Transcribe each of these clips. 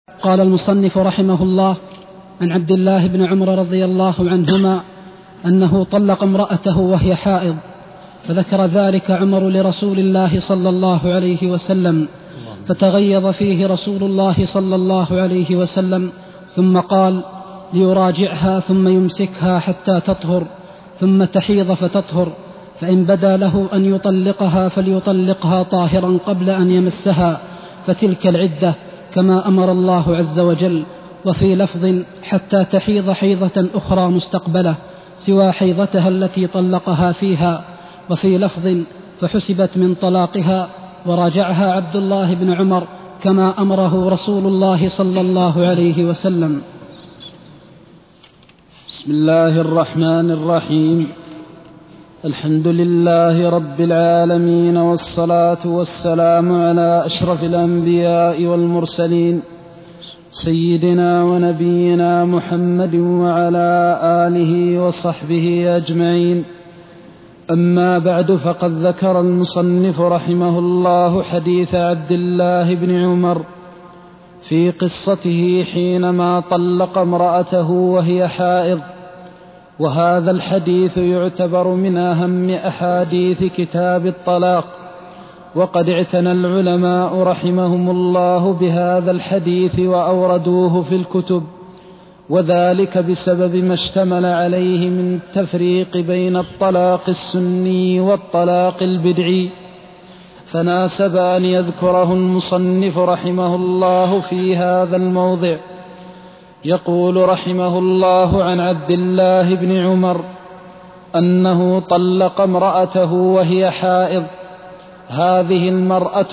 قال المصنف رحمه الله: عن عبد الله بن عمر رضي الله عنهما أنه طلق امرأته وهي حائض، فذكر ذلك عمر لرسول الله صلى الله عليه وسلم، فتغيظ فيه رسول الله صلى الله عليه وسلم، ثم قال: ليراجعها ثم يمسكها حتى تطهر، ثم تحيض فتطهر، فإن بدا له أن يطلقها فليطلقها طاهرا قبل أن يمسها، فتلك العدة كما أمر الله عز وجل. وفي لفظ: حتى تحيض حيضة أخرى مستقبلة سوى حيضتها التي طلقها فيها. وفي لفظ: فحسبت من طلاقها، وراجعها عبد الله بن عمر كما أمره رسول الله صلى الله عليه وسلم. بسم الله الرحمن الرحيم. الحمد لله رب العالمين، والصلاة والسلام على أشرف الأنبياء والمرسلين، سيدنا ونبينا محمد وعلى آله وصحبه أجمعين. أما بعد، فقد ذكر المصنف رحمه الله حديث عبد الله بن عمر في قصته حينما طلق امرأته وهي حائض، وهذا الحديث يعتبر من أهم أحاديث كتاب الطلاق، وقد اعتنى العلماء رحمهم الله بهذا الحديث وأوردوه في الكتب، وذلك بسبب ما اشتمل عليه من التفريق بين الطلاق السني والطلاق البدعي، فناسب أن يذكره المصنف رحمه الله في هذا الموضع. يقول رحمه الله عن عبد الله بن عمر أنه طلق امرأته وهي حائض. هذه المرأة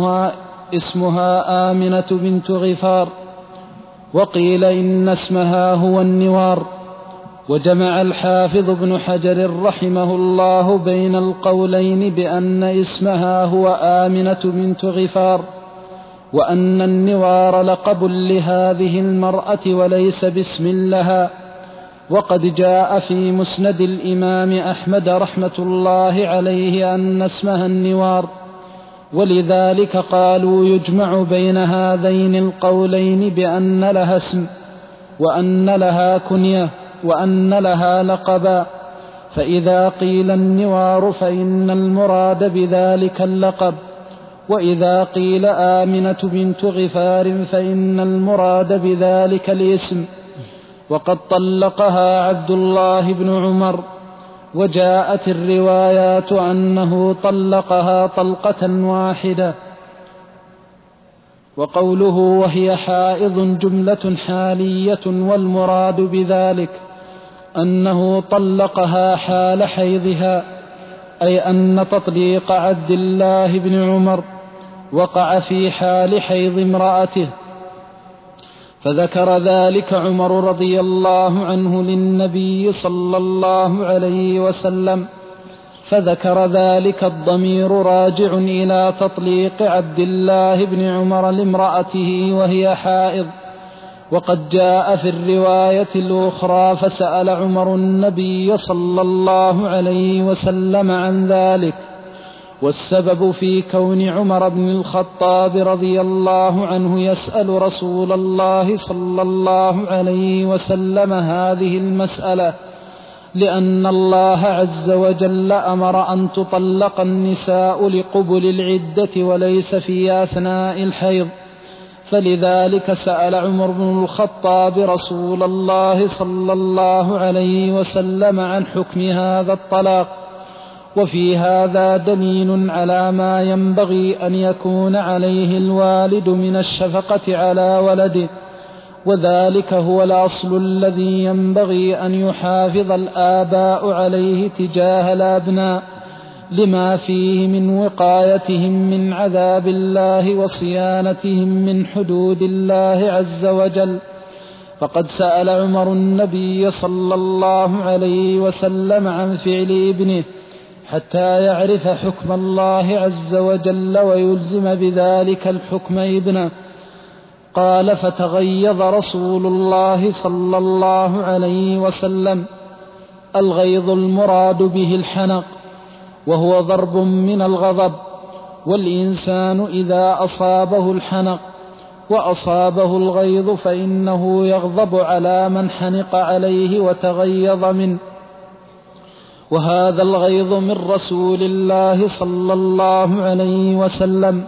اسمها آمنة بنت غفار، وقيل إن اسمها هو النوار. وجمع الحافظ ابن حجر رحمه الله بين القولين بأن اسمها هو آمنة بنت غفار، وأن النوار لقب لهذه المرأة وليس باسم لها. وقد جاء في مسند الإمام أحمد رحمة الله عليه أن اسمها النوار، ولذلك قالوا يجمع بين هذين القولين بأن لها اسم، وأن لها كنية، وأن لها لقبا. فإذا قيل النوار فإن المراد بذلك اللقب، وإذا قيل آمنة بنت غفار فإن المراد بذلك الاسم. وقد طلقها عبد الله بن عمر، وجاءت الروايات أنه طلقها طلقة واحدة. وقوله وهي حائض جملة حالية، والمراد بذلك أنه طلقها حال حيضها، أي أن تطليق عبد الله بن عمر وقع في حال حيض امرأته. فذكر ذلك عمر رضي الله عنه للنبي صلى الله عليه وسلم، فذكر ذلك الضمير راجع إلى تطليق عبد الله بن عمر لامرأته وهي حائض. وقد جاء في الرواية الأخرى: فسأل عمر النبي صلى الله عليه وسلم عن ذلك. والسبب في كون عمر بن الخطاب رضي الله عنه يسأل رسول الله صلى الله عليه وسلم هذه المسألة لأن الله عز وجل أمر أن تطلق النساء لقبل العدة وليس في أثناء الحيض، فلذلك سأل عمر بن الخطاب رسول الله صلى الله عليه وسلم عن حكم هذا الطلاق. وفي هذا دليل على ما ينبغي أن يكون عليه الوالد من الشفقة على ولده، وذلك هو الأصل الذي ينبغي أن يحافظ الآباء عليه تجاه الأبناء، لما فيه من وقايتهم من عذاب الله وصيانتهم من حدود الله عز وجل. فقد سأل عمر النبي صلى الله عليه وسلم عن فعل ابنه حتى يعرف حكم الله عز وجل ويلزم بذلك الحكم ابنه. قال: فتغيظ رسول الله صلى الله عليه وسلم. الغيظ المراد به الحنق، وهو ضرب من الغضب، والإنسان إذا أصابه الحنق وأصابه الغيظ فإنه يغضب على من حنق عليه وتغيظ منه، وهذا الغيظ من رسول الله صلى الله عليه وسلم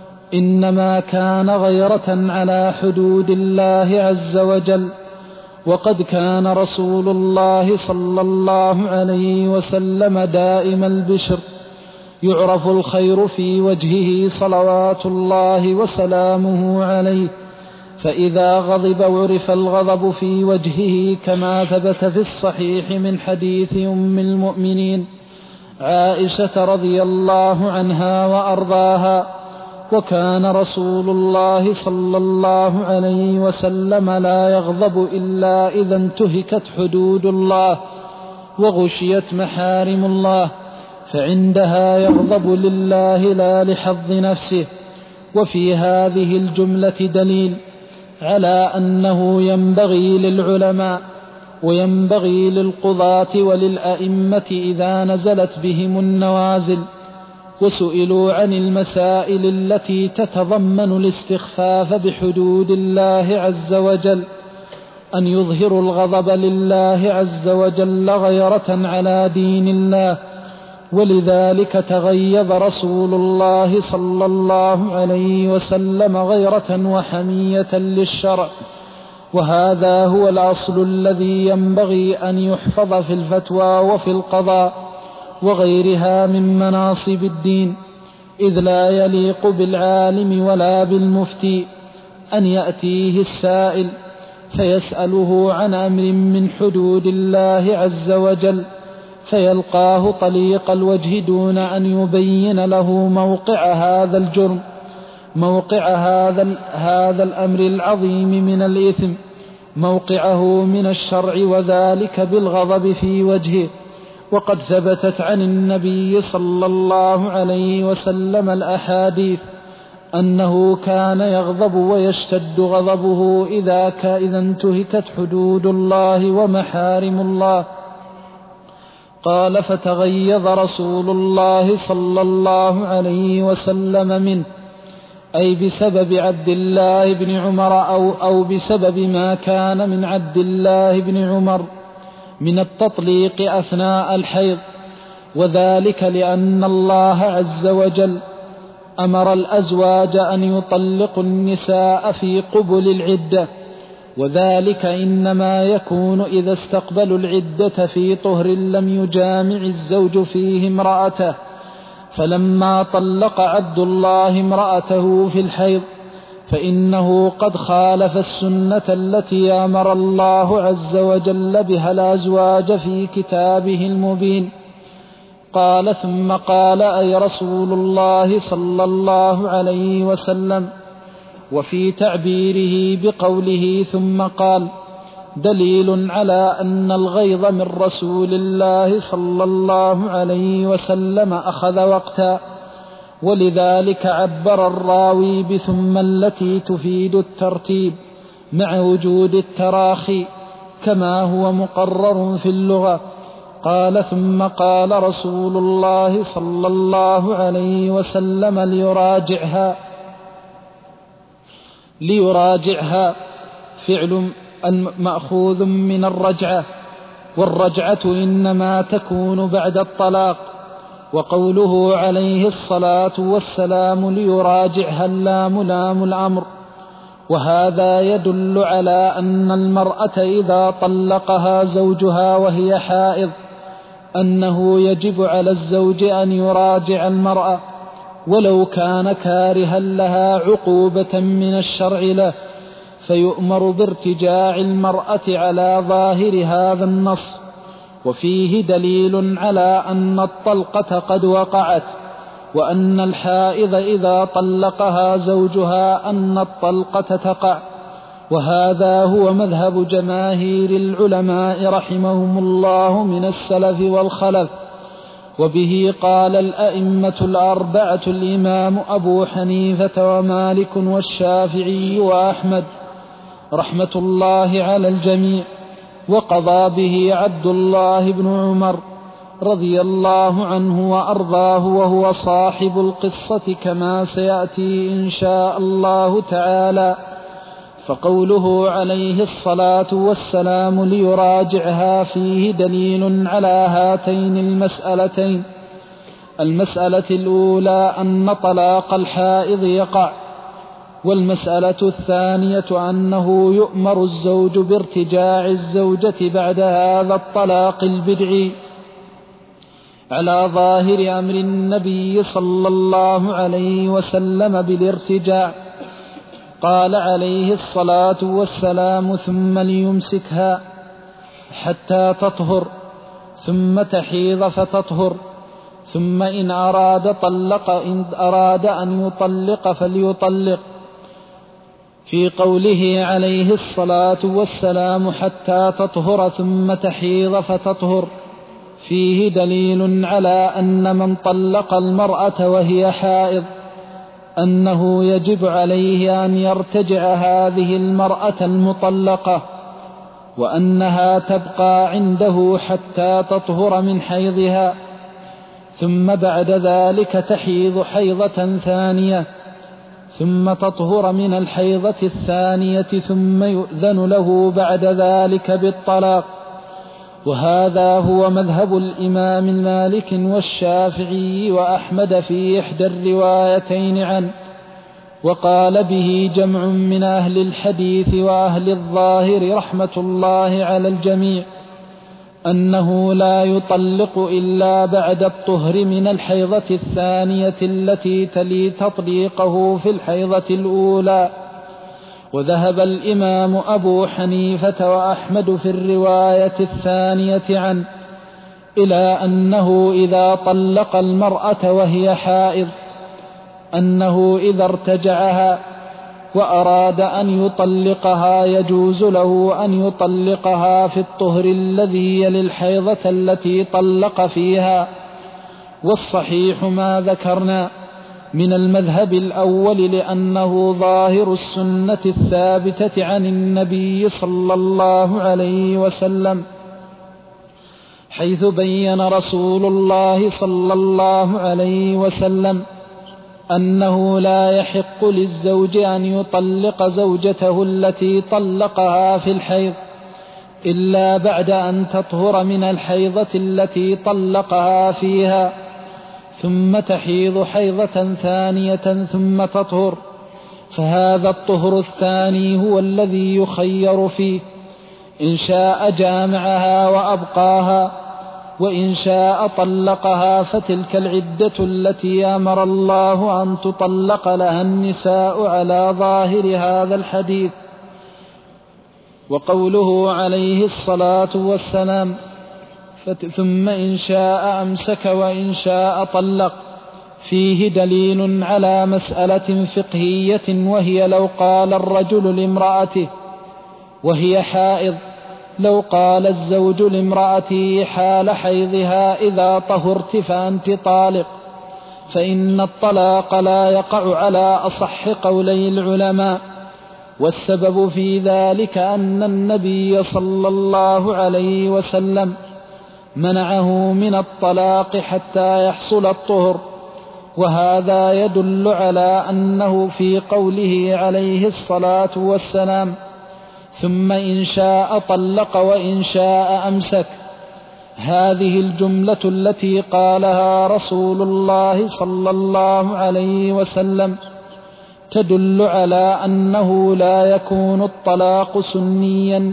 إنما كان غيرة على حدود الله عز وجل. وقد كان رسول الله صلى الله عليه وسلم دائم البشر، يعرف الخير في وجهه صلوات الله وسلامه عليه، فإذا غضب عرف الغضب في وجهه، كما ثبت في الصحيح من حديث أم المؤمنين عائشة رضي الله عنها وأرضاها: وكان رسول الله صلى الله عليه وسلم لا يغضب إلا إذا انتهكت حدود الله وغشيت محارم الله، فعندها يغضب لله لا لحظ نفسه. وفي هذه الجملة دليل على أنه ينبغي للعلماء وينبغي للقضاة وللأئمة إذا نزلت بهم النوازل وسئلوا عن المسائل التي تتضمن الاستخفاف بحدود الله عز وجل أن يظهروا الغضب لله عز وجل غيرة على دين الله. ولذلك تغيظ رسول الله صلى الله عليه وسلم غيرة وحمية للشرع، وهذا هو الأصل الذي ينبغي أن يحفظ في الفتوى وفي القضاء وغيرها من مناصب الدين، إذ لا يليق بالعالم ولا بالمفتي أن يأتيه السائل فيسأله عن أمر من حدود الله عز وجل فيلقاه طليق الوجه دون أن يبين له موقع هذا الجرم، موقع هذا الأمر العظيم من الإثم، موقعه من الشرع، وذلك بالغضب في وجهه. وقد ثبتت عن النبي صلى الله عليه وسلم الأحاديث أنه كان يغضب ويشتد غضبه إذا انتهكت حدود الله ومحارم الله. قال: فتغيظ رسول الله صلى الله عليه وسلم منه، أي بسبب عبد الله بن عمر أو بسبب ما كان من عبد الله بن عمر من التطليق أثناء الحيض، وذلك لأن الله عز وجل أمر الأزواج أن يطلقوا النساء في قبل العدة، وذلك إنما يكون إذا استقبلوا العدة في طهر لم يجامع الزوج فيه امرأته. فلما طلق عبد الله امرأته في الحيض فإنه قد خالف السنة التي أمر الله عز وجل بها الأزواج في كتابه المبين. قال: ثم قال: أي رسول الله صلى الله عليه وسلم. وفي تعبيره بقوله ثم قال دليل على أن الغيظ من رسول الله صلى الله عليه وسلم أخذ وقتا، ولذلك عبر الراوي بثم التي تفيد الترتيب مع وجود التراخي كما هو مقرر في اللغة. قال: ثم قال رسول الله صلى الله عليه وسلم ليراجعها فعل مأخوذ من الرجعة، والرجعة إنما تكون بعد الطلاق. وقوله عليه الصلاة والسلام ليراجعها اللام لام الأمر، وهذا يدل على أن المرأة إذا طلقها زوجها وهي حائض أنه يجب على الزوج أن يراجع المرأة ولو كان كارها لها عقوبة من الشرع له، فيؤمر بارتجاع المرأة على ظاهر هذا النص. وفيه دليل على أن الطلقة قد وقعت، وأن الحائض إذا طلقها زوجها أن الطلقة تقع، وهذا هو مذهب جماهير العلماء رحمهم الله من السلف والخلف. وبه قال الأئمة الأربعة الإمام أبو حنيفة ومالك والشافعي وأحمد رحمة الله على الجميع، وقضى به عبد الله بن عمر رضي الله عنه وأرضاه، وهو صاحب القصة كما سيأتي إن شاء الله تعالى. فقوله عليه الصلاة والسلام ليراجعها فيه دليل على هاتين المسألتين: المسألة الأولى أن طلاق الحائض يقع، والمسألة الثانية أنه يؤمر الزوج بارتجاع الزوجة بعد هذا الطلاق البدعي على ظاهر أمر النبي صلى الله عليه وسلم بالارتجاع. قال عليه الصلاة والسلام: ثم ليمسكها حتى تطهر ثم تحيض فتطهر، ثم إن أراد أن يطلق فليطلق. في قوله عليه الصلاة والسلام حتى تطهر ثم تحيض فتطهر فيه دليل على أن من طلق المرأة وهي حائض أنه يجب عليه أن يرتجع هذه المرأة المطلقة، وأنها تبقى عنده حتى تطهر من حيضها، ثم بعد ذلك تحيض حيضة ثانية، ثم تطهر من الحيضة الثانية، ثم يؤذن له بعد ذلك بالطلاق. وهذا هو مذهب الإمام مالك والشافعي وأحمد في إحدى الروايتين عنه، وقال به جمع من أهل الحديث وأهل الظاهر رحمة الله على الجميع أنه لا يطلق إلا بعد الطهر من الحيضة الثانية التي تلي تطليقه في الحيضة الأولى. وذهب الإمام أبو حنيفة وأحمد في الرواية الثانية عنه إلى أنه إذا طلق المرأة وهي حائض أنه إذا ارتجعها وأراد أن يطلقها يجوز له أن يطلقها في الطهر الذي يلي الحيضة التي طلق فيها. والصحيح ما ذكرنا من المذهب الأول، لأنه ظاهر السنة الثابتة عن النبي صلى الله عليه وسلم، حيث بين رسول الله صلى الله عليه وسلم أنه لا يحق للزوج أن يطلق زوجته التي طلقها في الحيض إلا بعد أن تطهر من الحيضة التي طلقها فيها، ثم تحيض حيضة ثانية ثم تطهر. فهذا الطهر الثاني هو الذي يخير فيه، إن شاء جامعها وأبقاها، وإن شاء طلقها، فتلك العدة التي أمر الله أن تطلق لها النساء على ظاهر هذا الحديث. وقوله عليه الصلاة والسلام ثم إن شاء أمسك وإن شاء طلق فيه دليل على مسألة فقهية، وهي لو قال الرجل لامرأته وهي حائض، لو قال الزوج لامرأته حال حيضها إذا طهرت فأنت طالق، فإن الطلاق لا يقع على أصح قولي العلماء. والسبب في ذلك أن النبي صلى الله عليه وسلم منعه من الطلاق حتى يحصل الطهر، وهذا يدل على أنه في قوله عليه الصلاة والسلام ثم إن شاء طلق وإن شاء أمسك، هذه الجملة التي قالها رسول الله صلى الله عليه وسلم تدل على أنه لا يكون الطلاق سنيا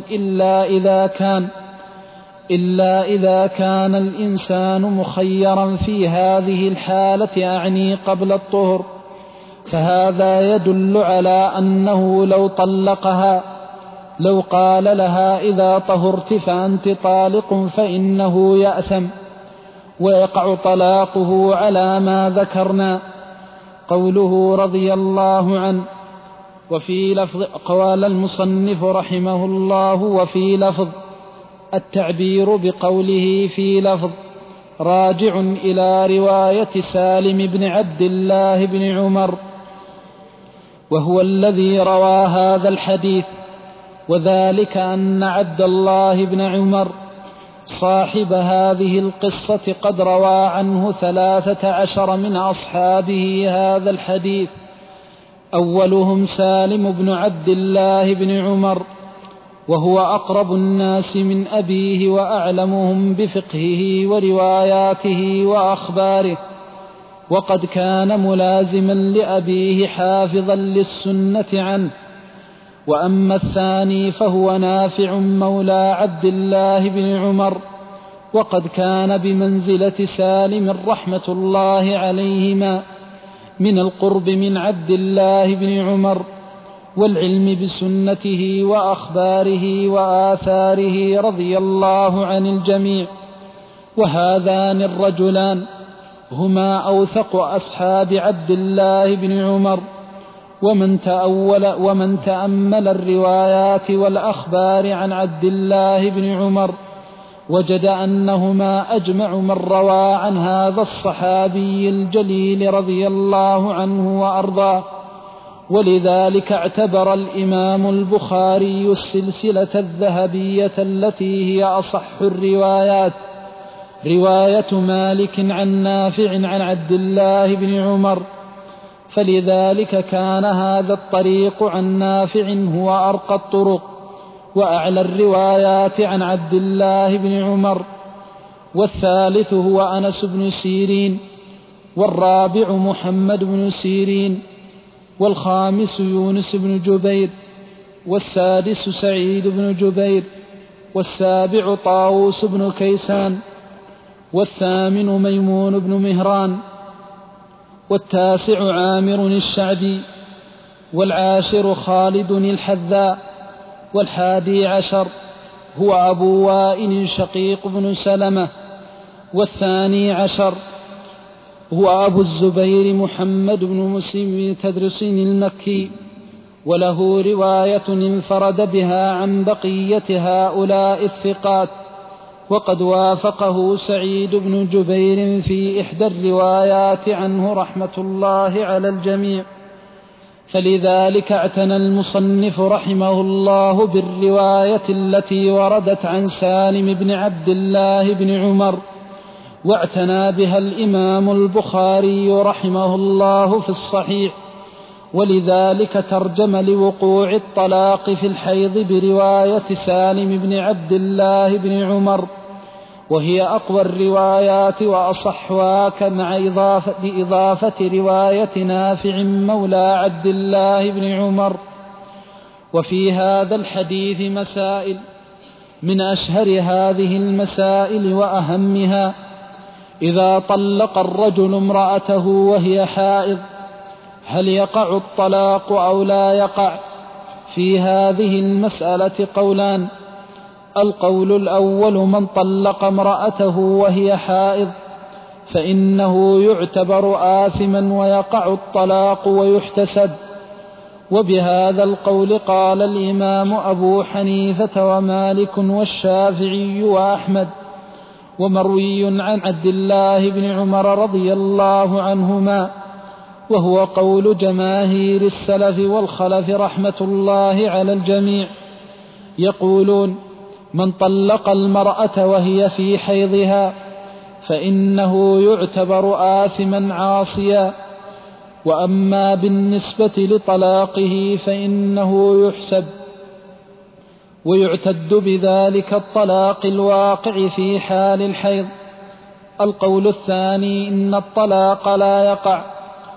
إلا إذا كان الإنسان مخيرا في هذه الحالة، أعني قبل الطهر، فهذا يدل على أنه لو طلقها، لو قال لها إذا طهرت فأنت طالق، فإنه يأثم ويقع طلاقه على ما ذكرنا. قوله رضي الله عنه. وفي لفظ قال المصنف رحمه الله وفي لفظ، التعبير بقوله في لفظ راجع إلى رواية سالم بن عبد الله بن عمر، وهو الذي روى هذا الحديث، وذلك أن عبد الله بن عمر صاحب هذه القصة قد روى عنه 13 من أصحابه هذا الحديث، أولهم سالم بن عبد الله بن عمر، وهو أقرب الناس من أبيه وأعلمهم بفقهه ورواياته وأخباره، وقد كان ملازما لأبيه حافظا للسنة عنه. وأما الثاني فهو نافع مولى عبد الله بن عمر، وقد كان بمنزلة سالم رحمة الله عليهما من القرب من عبد الله بن عمر والعلم بسنته وأخباره وآثاره رضي الله عن الجميع. وهذان الرجلان هما أوثق أصحاب عبد الله بن عمر، ومن تأمل الروايات والأخبار عن عبد الله بن عمر وجد أنهما أجمع من روى عن هذا الصحابي الجليل رضي الله عنه وأرضاه. ولذلك اعتبر الإمام البخاري السلسلة الذهبية التي هي أصح الروايات رواية مالك عن نافع عن عبد الله بن عمر، فلذلك كان هذا الطريق عن نافع هو أرقى الطرق وأعلى الروايات عن عبد الله بن عمر. والثالث هو أنس بن سيرين، والرابع محمد بن سيرين، والخامس يونس بن جبير، والسادس سعيد بن جبير، والسابع طاووس بن كيسان، والثامن ميمون بن مهران، والتاسع عامر الشعبي، والعاشر خالد الحذاء، والحادي عشر هو أبو وائل شقيق بن سلمة، والثاني عشر هو أبو الزبير محمد بن مسلم تدرسين المكي، وله رواية انفرد بها عن بقية هؤلاء الثقات، وقد وافقه سعيد بن جبير في إحدى الروايات عنه رحمة الله على الجميع. فلذلك اعتنى المصنف رحمه الله بالرواية التي وردت عن سالم بن عبد الله بن عمر، واعتنى بها الإمام البخاري رحمه الله في الصحيح، ولذلك ترجم لوقوع الطلاق في الحيض برواية سالم بن عبد الله بن عمر، وهي أقوى الروايات وأصحها، كمع إضافة رواية نافع مولى عبد الله بن عمر. وفي هذا الحديث مسائل، من أشهر هذه المسائل وأهمها: إذا طلق الرجل امرأته وهي حائض هل يقع الطلاق أو لا يقع؟ في هذه المسألة قولان: القول الأول: من طلق امرأته وهي حائض فإنه يعتبر آثما ويقع الطلاق ويحتسب. وبهذا القول قال الإمام أبو حنيفة ومالك والشافعي وأحمد، ومروي عن عبد الله بن عمر رضي الله عنهما، وهو قول جماهير السلف والخلف رحمة الله على الجميع، يقولون: من طلق المرأة وهي في حيضها فإنه يعتبر آثما عاصيا. وأما بالنسبة لطلاقه فإنه يحسب ويعتد بذلك الطلاق الواقع في حال الحيض. القول الثاني: إن الطلاق لا يقع.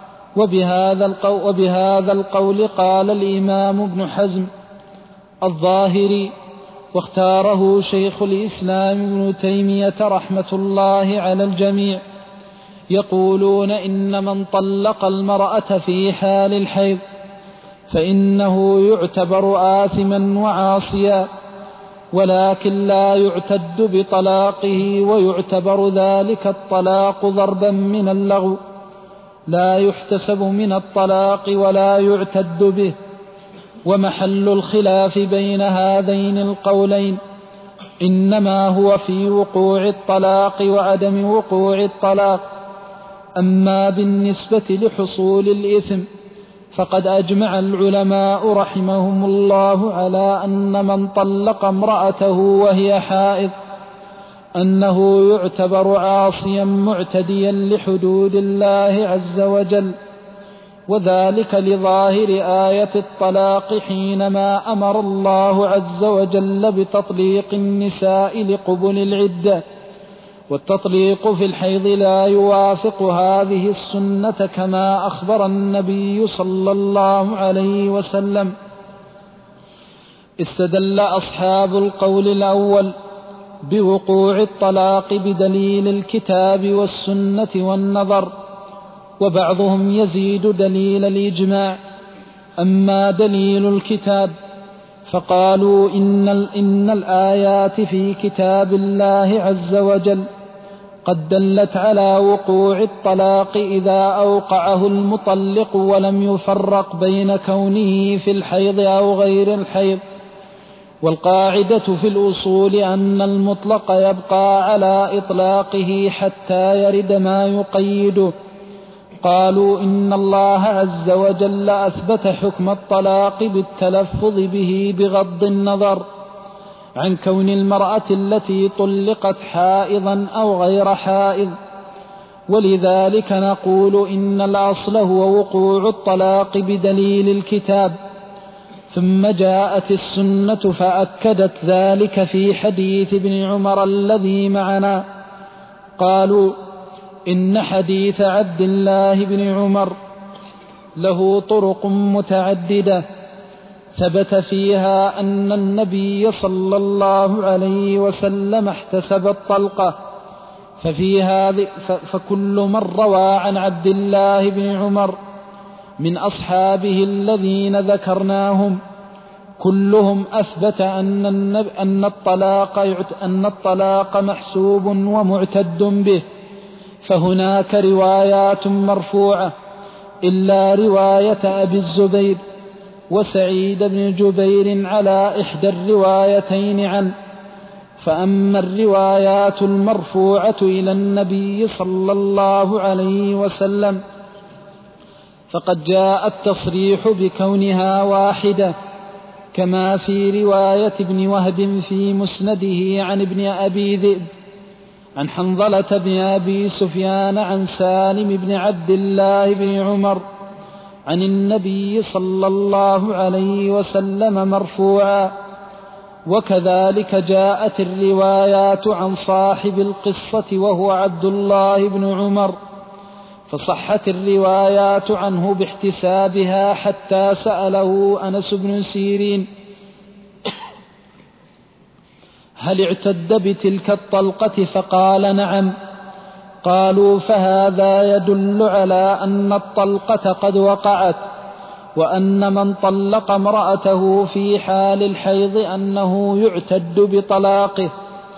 وبهذا القول قال الإمام ابن حزم الظاهري، واختاره شيخ الإسلام ابن تيمية رحمة الله على الجميع، يقولون: إن من طلق المرأة في حال الحيض فإنه يعتبر آثما وعاصيا، ولكن لا يعتد بطلاقه، ويعتبر ذلك الطلاق ضربا من اللغو، لا يحتسب من الطلاق ولا يعتد به. ومحل الخلاف بين هذين القولين إنما هو في وقوع الطلاق وعدم وقوع الطلاق. أما بالنسبة لحصول الإثم فقد أجمع العلماء رحمهم الله على أن من طلق امرأته وهي حائض أنه يعتبر عاصيا معتديا لحدود الله عز وجل، وذلك لظاهر آية الطلاق حينما أمر الله عز وجل بتطليق النساء لقبل العدة، والتطليق في الحيض لا يوافق هذه السنة كما أخبر النبي صلى الله عليه وسلم. استدل أصحاب القول الأول بوقوع الطلاق بدليل الكتاب والسنة والنظر، وبعضهم يزيد دليل الإجماع. أما دليل الكتاب فقالوا إن الآيات في كتاب الله عز وجل قد دلت على وقوع الطلاق إذا أوقعه المطلق ولم يفرق بين كونه في الحيض أو غير الحيض. والقاعدة في الأصول أن المطلق يبقى على إطلاقه حتى يرد ما يقيده. قالوا إن الله عز وجل أثبت حكم الطلاق بالتلفظ به بغض النظر عن كون المرأة التي طلقت حائضا أو غير حائض، ولذلك نقول إن الأصل هو وقوع الطلاق بدليل الكتاب. ثم جاءت السنة فأكدت ذلك في حديث ابن عمر الذي معنا. قالوا إن حديث عبد الله بن عمر له طرق متعددة ثبت فيها أن النبي صلى الله عليه وسلم احتسب الطلقة، فكل من روى عن عبد الله بن عمر من أصحابه الذين ذكرناهم كلهم أثبت أن الطلاق محسوب ومعتد به. فهناك روايات مرفوعة إلا رواية أبي الزبير وسعيد بن جبير على إحدى الروايتين عنه. فأما الروايات المرفوعة إلى النبي صلى الله عليه وسلم فقد جاء التصريح بكونها واحدة، كما في رواية ابن وهب في مسنده عن ابن أبي ذئب عن حنظلة بن أبي سفيان عن سالم بن عبد الله بن عمر عن النبي صلى الله عليه وسلم مرفوعا. وكذلك جاءت الروايات عن صاحب القصة وهو عبد الله بن عمر، فصحت الروايات عنه باحتسابها حتى سأله أنس بن سيرين هل اعتد بتلك الطلقة؟ فقال نعم. قالوا فهذا يدل على أن الطلقة قد وقعت، وأن من طلق امرأته في حال الحيض أنه يعتد بطلاقه.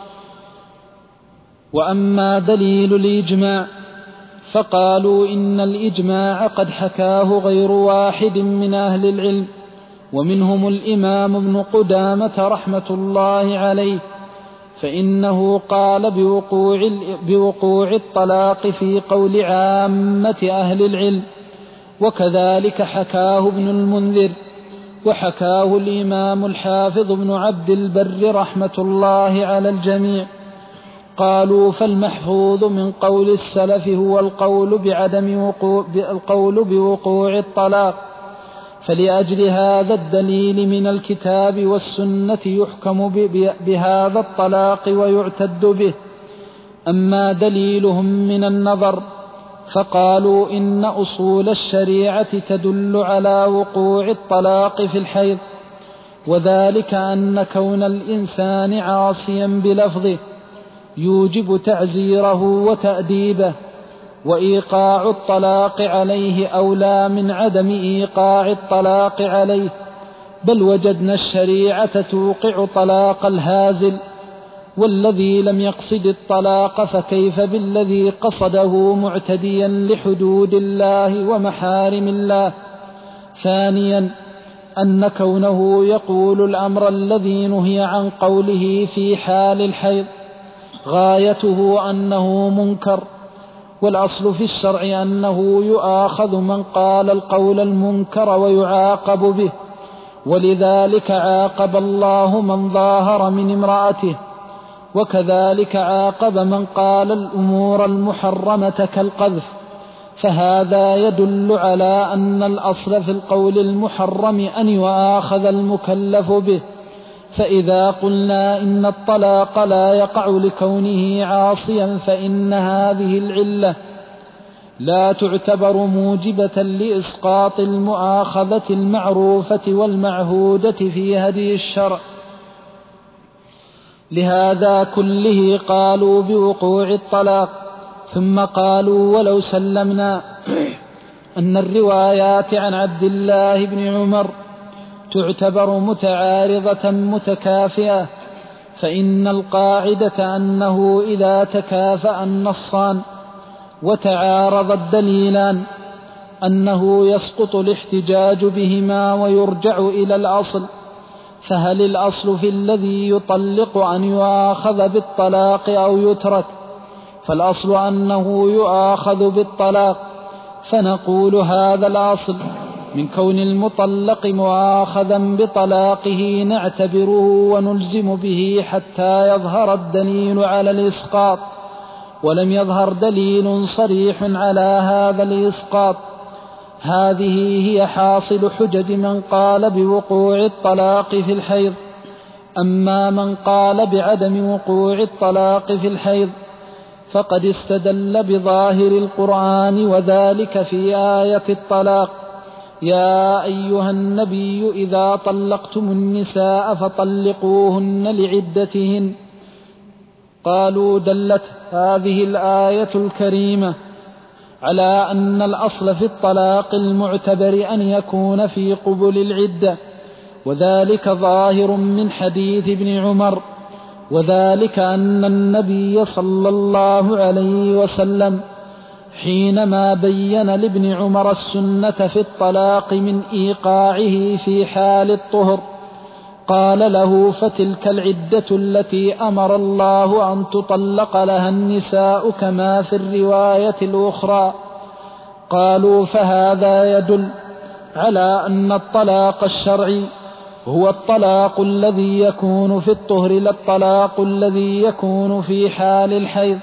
وأما دليل الإجماع فقالوا إن الإجماع قد حكاه غير واحد من أهل العلم، ومنهم الإمام ابن قدامة رحمة الله عليه، فإنه قال بوقوع الطلاق في قول عامة أهل العلم، وكذلك حكاه ابن المنذر، وحكاه الإمام الحافظ ابن عبد البر رحمة الله على الجميع. قالوا فالمحفوظ من قول السلف هو القول بوقوع الطلاق، فلأجل هذا الدليل من الكتاب والسنة يحكم بهذا الطلاق ويعتد به. أما دليلهم من النظر فقالوا إن أصول الشريعة تدل على وقوع الطلاق في الحيض، وذلك أن كون الإنسان عاصيا بلفظه يوجب تعزيره وتأديبه، وإيقاع الطلاق عليه أولى من عدم إيقاع الطلاق عليه، بل وجدنا الشريعة توقع طلاق الهازل، والذي لم يقصد الطلاق فكيف بالذي قصده معتديا لحدود الله ومحارم الله. ثانيا أن كونه يقول الأمر الذي نهي عن قوله في حال الحيض غايته أنه منكر، والأصل في الشرع أنه يؤاخذ من قال القول المنكر ويعاقب به، ولذلك عاقب الله من ظاهر من امرأته، وكذلك عاقب من قال الأمور المحرمة كالقذف، فهذا يدل على أن الأصل في القول المحرم أن يؤاخذ المكلف به. فإذا قلنا إن الطلاق لا يقع لكونه عاصيا فإن هذه العلة لا تعتبر موجبة لإسقاط المؤاخذة المعروفة والمعهودة في هدي الشرع. لهذا كله قالوا بوقوع الطلاق، ثم قالوا ولو سلمنا أن الروايات عن عبد الله بن عمر تعتبر متعارضة متكافئة، فإن القاعدة أنه إذا تكافأ النصان وتعارض الدليلان أنه يسقط الاحتجاج بهما ويرجع إلى الأصل. فهل الأصل في الذي يطلق أن يؤاخذ بالطلاق أو يترك؟ فالأصل أنه يؤاخذ بالطلاق، فنقول هذا الأصل من كون المطلق مؤاخذا بطلاقه نعتبره ونلزم به حتى يظهر الدليل على الإسقاط، ولم يظهر دليل صريح على هذا الإسقاط. هذه هي حاصل حجج من قال بوقوع الطلاق في الحيض. أما من قال بعدم وقوع الطلاق في الحيض فقد استدل بظاهر القرآن، وذلك في آية الطلاق: يا أيها النبي إذا طلقتم النساء فطلقوهن لعدتهن. قالوا دلت هذه الآية الكريمة على أن الأصل في الطلاق المعتبر أن يكون في قبل العدة، وذلك ظاهر من حديث ابن عمر، وذلك أن النبي صلى الله عليه وسلم حينما بين لابن عمر السنة في الطلاق من إيقاعه في حال الطهر قال له: فتلك العدة التي أمر الله أن تطلق لها النساء كما في الرواية الأخرى. قالوا: فهذا يدل على أن الطلاق الشرعي هو الطلاق الذي يكون في الطهر لا الطلاق الذي يكون في حال الحيض.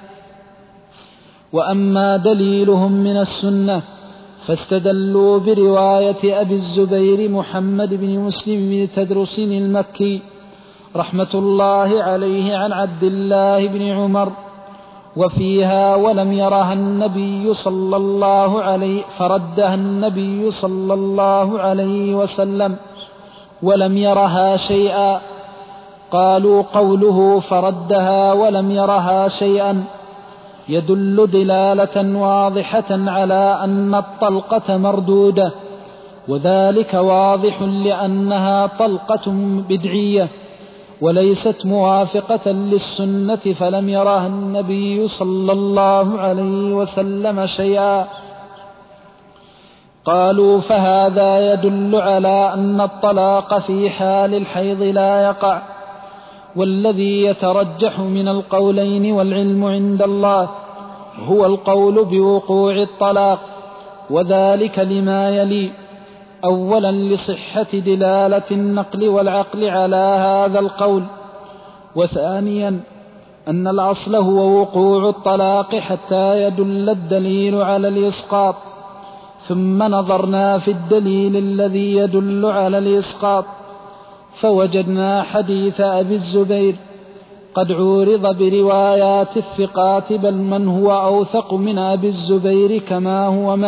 وأما دليلهم من السنة فاستدلوا برواية أبي الزبير محمد بن مسلم بن تدرس المكي رحمة الله عليه عن عبد الله بن عمر، وفيها ولم يرها النبي صلى الله عليه فردها النبي صلى الله عليه وسلم ولم يرها شيئا. قالوا: قوله فردها ولم يرها شيئا يدل دلالة واضحة على أن الطلقة مردودة، وذلك واضح لأنها طلقة بدعية وليست موافقة للسنة، فلم يرها النبي صلى الله عليه وسلم شيئا. قالوا: فهذا يدل على أن الطلاق في حال الحيض لا يقع، والذي يترجح من القولين والعلم عند الله هو القول بوقوع الطلاق، وذلك لما يلي: أولا لصحة دلالة النقل والعقل على هذا القول، وثانيا أن الأصل هو وقوع الطلاق حتى يدل الدليل على الإسقاط. ثم نظرنا في الدليل الذي يدل على الإسقاط فوجدنا حديث أبي الزبير قد عورض بروايات الثقات، بل من هو أوثق من أبي الزبير كما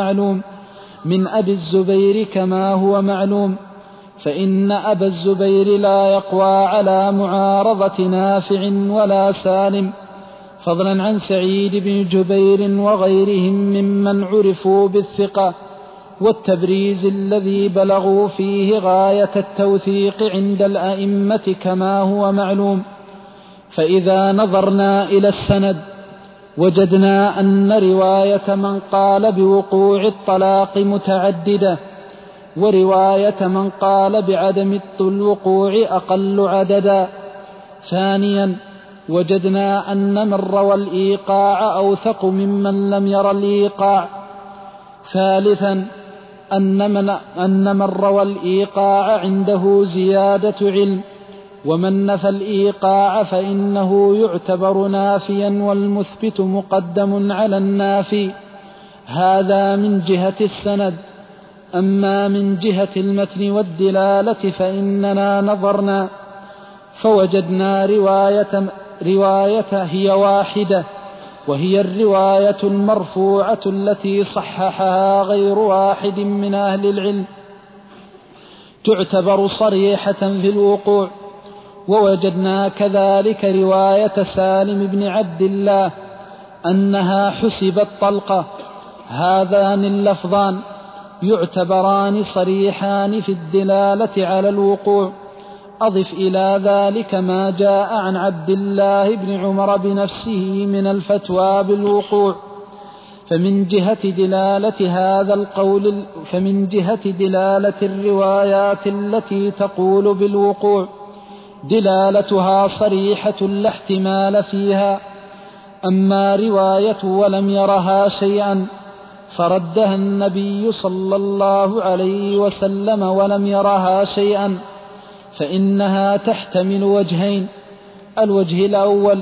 هو معلوم فإن أبا الزبير لا يقوى على معارضة نافع ولا سالم، فضلا عن سعيد بن جبير وغيرهم ممن عرفوا بالثقة والتبريز الذي بلغوا فيه غاية التوثيق عند الأئمة كما هو معلوم. فإذا نظرنا إلى السند وجدنا أن رواية من قال بوقوع الطلاق متعددة، ورواية من قال بعدم الوقوع أقل عددا. ثانيا وجدنا أن من روى الإيقاع أوثق ممن لم ير الإيقاع. ثالثا أن من روى الإيقاع عنده زيادة علم، ومن نفى الإيقاع فإنه يعتبر نافيا، والمثبت مقدم على النافي، هذا من جهة السند. أما من جهة المتن والدلالة فإننا نظرنا فوجدنا رواية هي واحدة، وهي الرواية المرفوعة التي صححها غير واحد من أهل العلم، تعتبر صريحة في الوقوع. ووجدنا كذلك رواية سالم بن عبد الله أنها حسبت طلقة. هذان اللفظان يعتبران صريحان في الدلالة على الوقوع. أضف إلى ذلك ما جاء عن عبد الله بن عمر بنفسه من الفتوى بالوقوع. فمن جهة دلالة الروايات التي تقول بالوقوع دلالتها صريحة لا احتمال فيها. أما رواية ولم يرها شيئا فردها النبي صلى الله عليه وسلم ولم يرها شيئا، فإنها تحتمل وجهين: الوجه الأول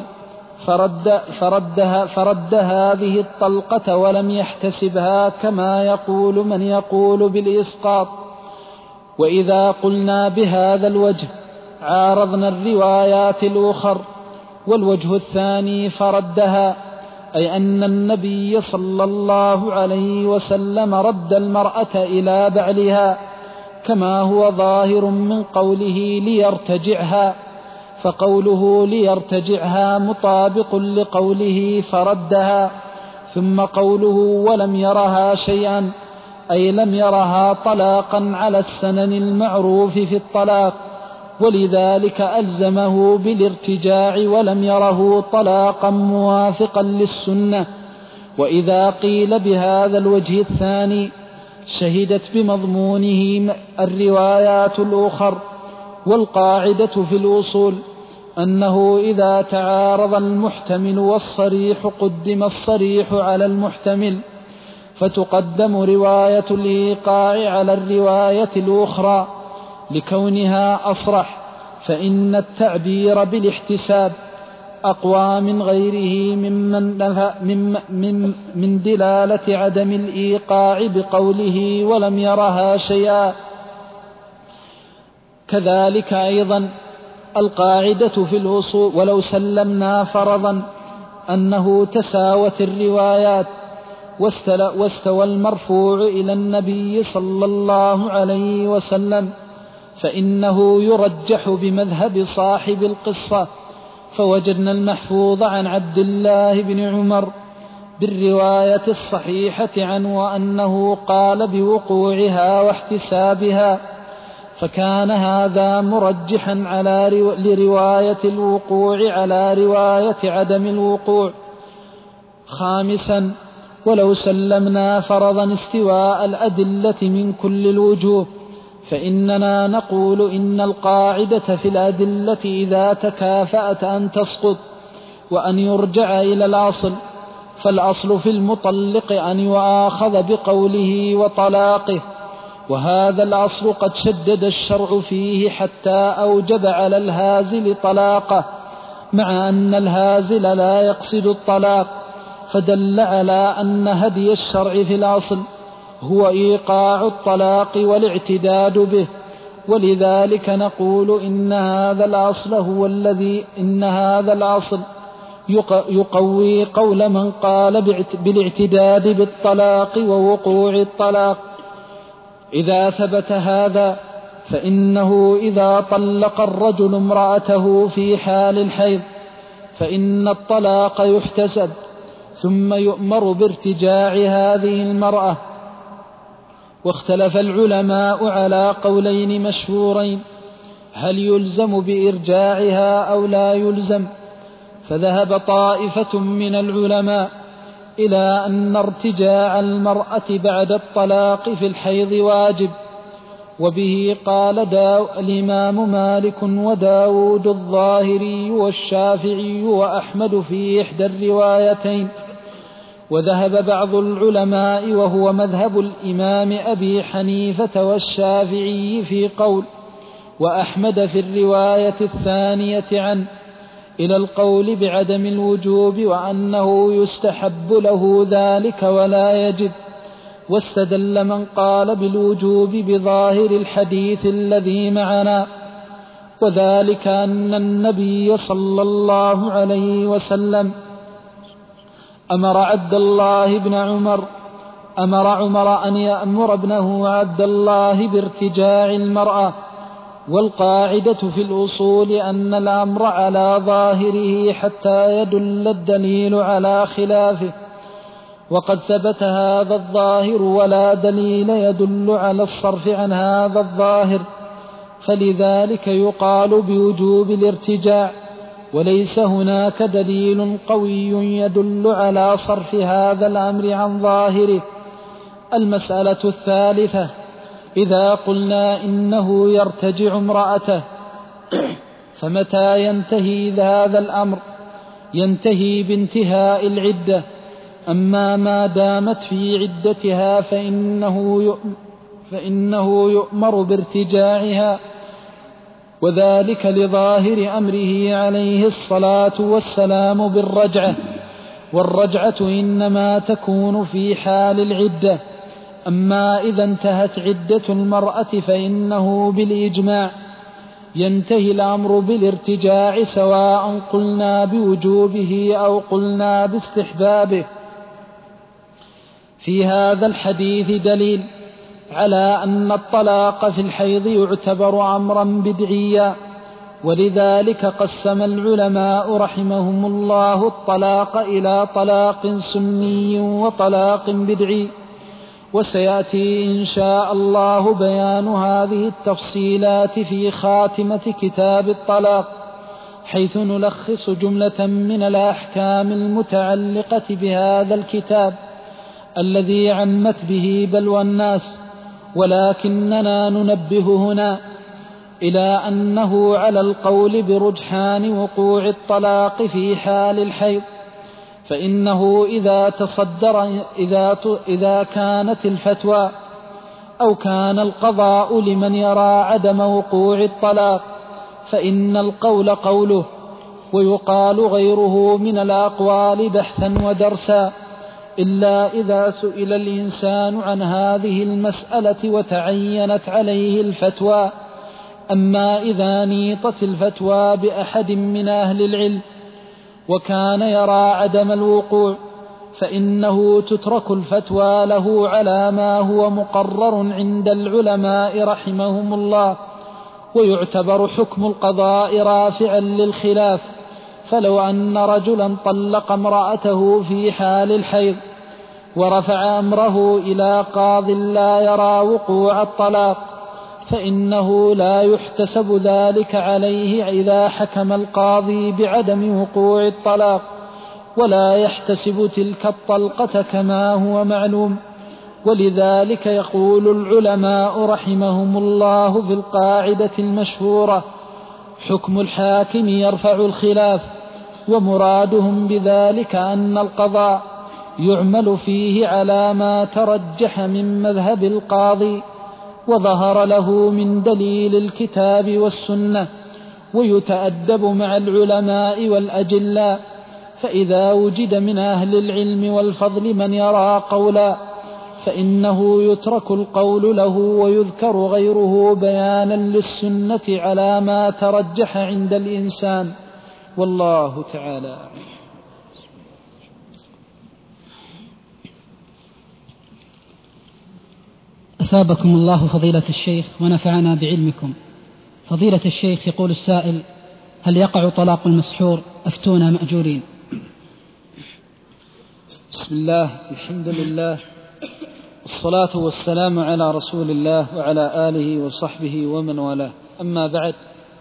فرد هذه الطلقة ولم يحتسبها كما يقول من يقول بالإسقاط. وإذا قلنا بهذا الوجه عارضنا الروايات الأخر. والوجه الثاني فردها، أي أن النبي صلى الله عليه وسلم رد المرأة إلى بعلها كما هو ظاهر من قوله ليرتجعها، فقوله ليرتجعها مطابق لقوله فردها. ثم قوله ولم يرها شيئا أي لم يرها طلاقا على السنن المعروف في الطلاق، ولذلك ألزمه بالارتجاع ولم يره طلاقا موافقا للسنة. وإذا قيل بهذا الوجه الثاني شهدت بمضمونه الروايات الأخر. والقاعدة في الأصول أنه إذا تعارض المحتمل والصريح قدم الصريح على المحتمل، فتقدم رواية الإيقاع على الرواية الأخرى لكونها أصرح، فإن التعبير بالاحتساب أقوى من غيره من دلالة عدم الإيقاع بقوله ولم يرها شيئا. كذلك أيضا القاعدة في الأصول ولو سلمنا فرضا أنه تساوت الروايات واستوى المرفوع إلى النبي صلى الله عليه وسلم، فإنه يرجح بمذهب صاحب القصة. فوجدنا المحفوظ عن عبد الله بن عمر بالرواية الصحيحة عنه أنه قال بوقوعها واحتسابها، فكان هذا مرجحا لرواية الوقوع على رواية عدم الوقوع. خامسا، ولو سلمنا فرضا استواء الأدلة من كل الوجوه، فإننا نقول إن القاعدة في الأدلة إذا تكافأت أن تسقط وأن يرجع إلى الأصل. فالأصل في المطلق أن يؤاخذ بقوله وطلاقه، وهذا الأصل قد شدد الشرع فيه حتى أوجب على الهازل طلاقه، مع أن الهازل لا يقصد الطلاق، فدل على أن هدي الشرع في الأصل هو إيقاع الطلاق والاعتداد به. ولذلك نقول إن هذا الأصل يقوي قول من قال بالاعتداد بالطلاق ووقوع الطلاق. إذا ثبت هذا فإنه إذا طلق الرجل امرأته في حال الحيض فإن الطلاق يحتسب ثم يؤمر بارتجاع هذه المرأة. واختلف العلماء على قولين مشهورين: هل يلزم بإرجاعها أو لا يلزم؟ فذهب طائفة من العلماء إلى أن ارتجاع المرأة بعد الطلاق في الحيض واجب، وبه قال الإمام مالك وداود الظاهري والشافعي وأحمد في إحدى الروايتين. وذهب بعض العلماء وهو مذهب الإمام أبي حنيفة والشافعي في قول، وأحمد في الرواية الثانية عنه، إلى القول بعدم الوجوب وأنه يستحب له ذلك ولا يجب. واستدل من قال بالوجوب بظاهر الحديث الذي معنا، وذلك أن النبي صلى الله عليه وسلم أمر عمر أن يأمر ابنه عبد الله بارتجاع المرأة. والقاعدة في الأصول أن الأمر على ظاهره حتى يدل الدليل على خلافه، وقد ثبت هذا الظاهر ولا دليل يدل على الصرف عن هذا الظاهر، فلذلك يقال بوجوب الارتجاع، وليس هناك دليل قوي يدل على صرف هذا الأمر عن ظاهره. المسألة الثالثة: إذا قلنا إنه يرتجع امرأته فمتى ينتهي هذا الأمر؟ ينتهي بانتهاء العدة، أما ما دامت في عدتها فإنه يؤمر بارتجاعها، وذلك لظاهر أمره عليه الصلاة والسلام بالرجعة، والرجعة إنما تكون في حال العدة. أما إذا انتهت عدة المرأة فإنه بالإجماع ينتهي الأمر بالارتجاع، سواء قلنا بوجوبه أو قلنا باستحبابه. في هذا الحديث دليل على أن الطلاق في الحيض يعتبر أمرا بدعيا، ولذلك قسم العلماء رحمهم الله الطلاق إلى طلاق سني وطلاق بدعي، وسيأتي إن شاء الله بيان هذه التفصيلات في خاتمة كتاب الطلاق، حيث نلخص جملة من الأحكام المتعلقة بهذا الكتاب الذي عمت به بلوى الناس. ولكننا ننبه هنا إلى أنه على القول برجحان وقوع الطلاق في حال الحيض، فإنه إذا كانت الفتوى أو كان القضاء لمن يرى عدم وقوع الطلاق فإن القول قوله، ويقال غيره من الأقوال بحثا ودرسا، إلا إذا سئل الإنسان عن هذه المسألة وتعينت عليه الفتوى. أما إذا نيطت الفتوى بأحد من أهل العلم وكان يرى عدم الوقوع فإنه تترك الفتوى له على ما هو مقرر عند العلماء رحمهم الله، ويعتبر حكم القضاء رافعا للخلاف. فلو أن رجلا طلق امرأته في حال الحيض ورفع أمره إلى قاض لا يرى وقوع الطلاق فإنه لا يحتسب ذلك عليه إذا حكم القاضي بعدم وقوع الطلاق، ولا يحتسب تلك الطلقة كما هو معلوم. ولذلك يقول العلماء رحمهم الله في القاعدة المشهورة: حكم الحاكم يرفع الخلاف. ومرادهم بذلك أن القضاء يعمل فيه على ما ترجح من مذهب القاضي وظهر له من دليل الكتاب والسنة، ويتأدب مع العلماء والأجلاء. فإذا وجد من أهل العلم والفضل من يرى قولا فإنه يترك القول له ويذكر غيره بيانا للسنة على ما ترجح عند الإنسان، والله تعالى. أثابكم الله فضيلة الشيخ ونفعنا بعلمكم. فضيلة الشيخ، يقول السائل: هل يقع طلاق المسحور؟ أفتونا مأجورين. بسم الله، الحمد لله، الصلاة والسلام على رسول الله وعلى آله وصحبه ومن والاه، أما بعد،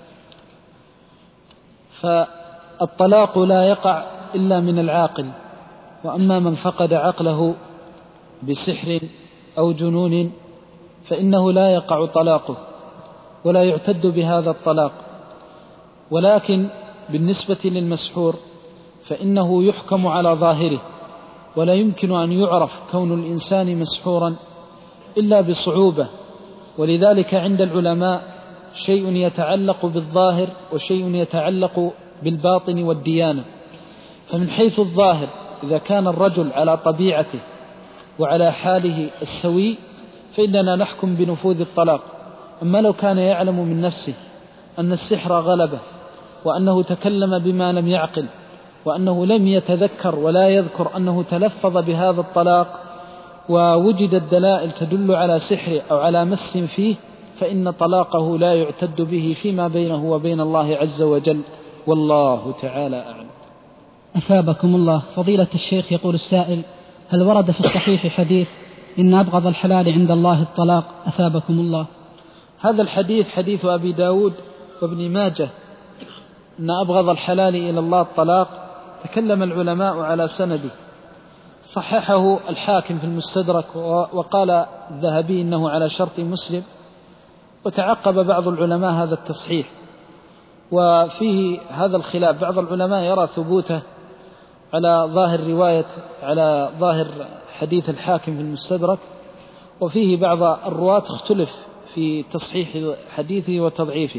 فالطلاق لا يقع إلا من العاقل، وأما من فقد عقله بسحر أو جنون فإنه لا يقع طلاقه ولا يعتد بهذا الطلاق. ولكن بالنسبة للمسحور فإنه يحكم على ظاهره، ولا يمكن أن يعرف كون الإنسان مسحورا إلا بصعوبة. ولذلك عند العلماء شيء يتعلق بالظاهر وشيء يتعلق بالباطن والديانة. فمن حيث الظاهر إذا كان الرجل على طبيعته وعلى حاله السوي فإننا نحكم بنفوذ الطلاق. أما لو كان يعلم من نفسه أن السحر غلبه وأنه تكلم بما لم يعقل وأنه لم يتذكر ولا يذكر أنه تلفظ بهذا الطلاق ووجدت دلائل تدل على سحر أو على مس فيه فإن طلاقه لا يعتد به فيما بينه وبين الله عز وجل، والله تعالى أعلم. أثابكم الله. فضيلة الشيخ، يقول السائل: هل ورد في الصحيح حديث إن أبغض الحلال عند الله الطلاق؟ أثابكم الله. هذا الحديث حديث أبي داود وابن ماجه، إن أبغض الحلال إلى الله الطلاق. تكلم العلماء على سنده، صححه الحاكم في المستدرك وقال الذهبي إنه على شرط مسلم، وتعقب بعض العلماء هذا التصحيح. وفيه هذا الخلاف، بعض العلماء يرى ثبوته على ظاهر حديث الحاكم في المستدرك، وفيه بعض الرواة اختلف في تصحيح حديثه وتضعيفه،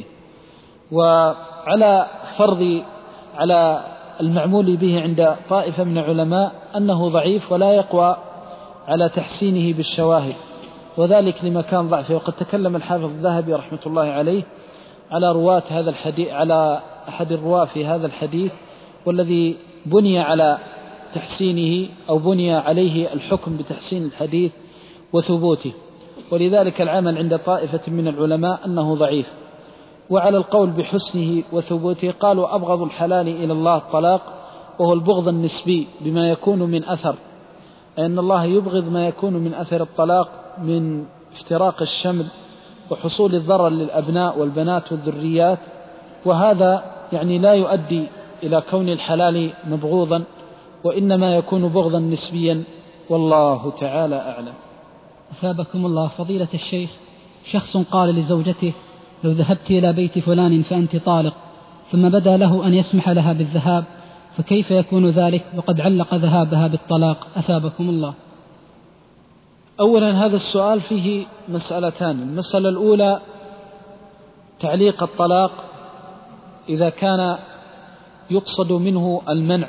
وعلى على المعمول به عند طائفة من العلماء أنه ضعيف ولا يقوى على تحسينه بالشواهد، وذلك لمكان ضعفه. وقد تكلم الحافظ الذهبي رحمة الله عليه على رواة هذا الحديث، على أحد الرواة في هذا الحديث، والذي بني على تحسينه أو بني عليه الحكم بتحسين الحديث وثبوته، ولذلك العمل عند طائفة من العلماء أنه ضعيف. وعلى القول بحسنه وثبوته قالوا أبغض الحلال إلى الله الطلاق، وهو البغض النسبي بما يكون من أثر، أن الله يبغض ما يكون من أثر الطلاق من افتراق الشمل وحصول الضرر للأبناء والبنات والذريات، وهذا يعني لا يؤدي إلى كون الحلال مبغوضا، وإنما يكون بغضا نسبيا، والله تعالى أعلم. أثابكم الله. فضيلة الشيخ، شخص قال لزوجته: لو ذهبت إلى بيت فلان فأنت طالق، ثم بدا له أن يسمح لها بالذهاب، فكيف يكون ذلك وقد علق ذهابها بالطلاق؟ أثابكم الله. أولا هذا السؤال فيه مسألتان. المسألة الأولى تعليق الطلاق إذا كان يقصد منه المنع،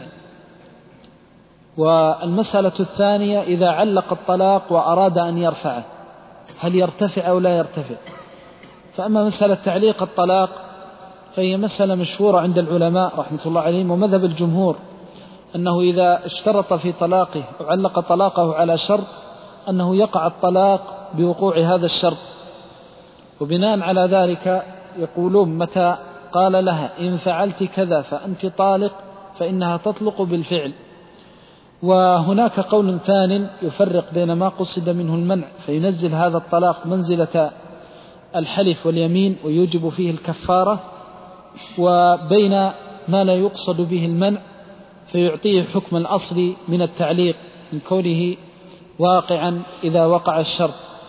والمسألة الثانية إذا علق الطلاق وأراد أن يرفعه هل يرتفع أو لا يرتفع. فأما مسألة تعليق الطلاق فهي مسألة مشهورة عند العلماء رحمة الله عليهم، ومذهب الجمهور أنه إذا اشترط في طلاقه أو علق طلاقه على شرط أنه يقع الطلاق بوقوع هذا الشرط، وبناء على ذلك يقولون متى قال لها إن فعلت كذا فأنت طالق فإنها تطلق بالفعل. وهناك قول ثاني يفرق بين ما قصد منه المنع فينزل هذا الطلاق منزلة الحلف واليمين ويوجب فيه الكفارة، وبين ما لا يقصد به المنع فيعطيه حكم الأصل من التعليق من كونه واقعا إذا وقع الشرط.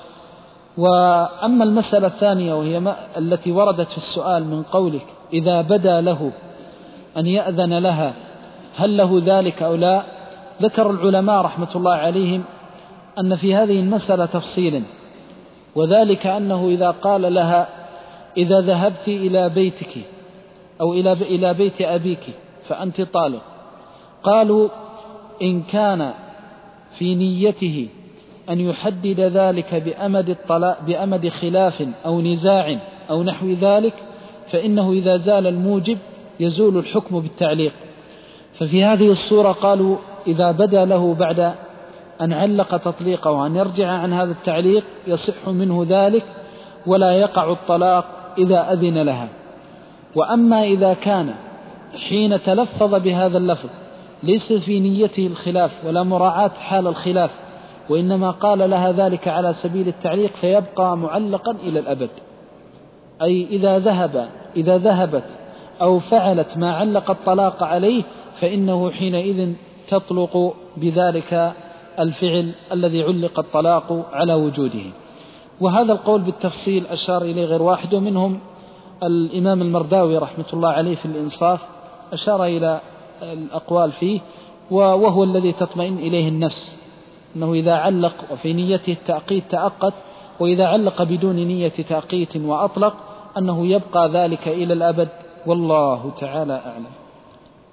وأما المسألة الثانية وهي التي وردت في السؤال من قولك إذا بدا له أن يأذن لها هل له ذلك أو لا، ذكر العلماء رحمة الله عليهم أن في هذه المسألة تفصيلا، وذلك أنه إذا قال لها إذا ذهبت إلى بيتك أو إلى بيت أبيك فأنت طالق، قالوا إن كان في نيته أن يحدد ذلك بأمد خلاف أو نزاع أو نحو ذلك فإنه إذا زال الموجب يزول الحكم بالتعليق. ففي هذه الصورة قالوا إذا بدا له بعد أن علق تطليقه وأن يرجع عن هذا التعليق يصح منه ذلك ولا يقع الطلاق إذا أذن لها. وأما إذا كان حين تلفظ بهذا اللفظ ليس في نيته الخلاف ولا مراعاة حال الخلاف، وإنما قال لها ذلك على سبيل التعليق فيبقى معلقا إلى الأبد، أي إذا ذهبت أو فعلت ما علق الطلاق عليه فإنه حينئذ تطلق بذلك الفعل الذي علق الطلاق على وجوده. وهذا القول بالتفصيل أشار إليه غير واحد، ومنهم الإمام المرداوي رحمة الله عليه في الإنصاف أشار إلى الأقوال فيه، وهو الذي تطمئن إليه النفس، أنه إذا علق وفي نيته التأقيت تأقت، وإذا علق بدون نية تأقيت وأطلق أنه يبقى ذلك إلى الأبد، والله تعالى أعلم.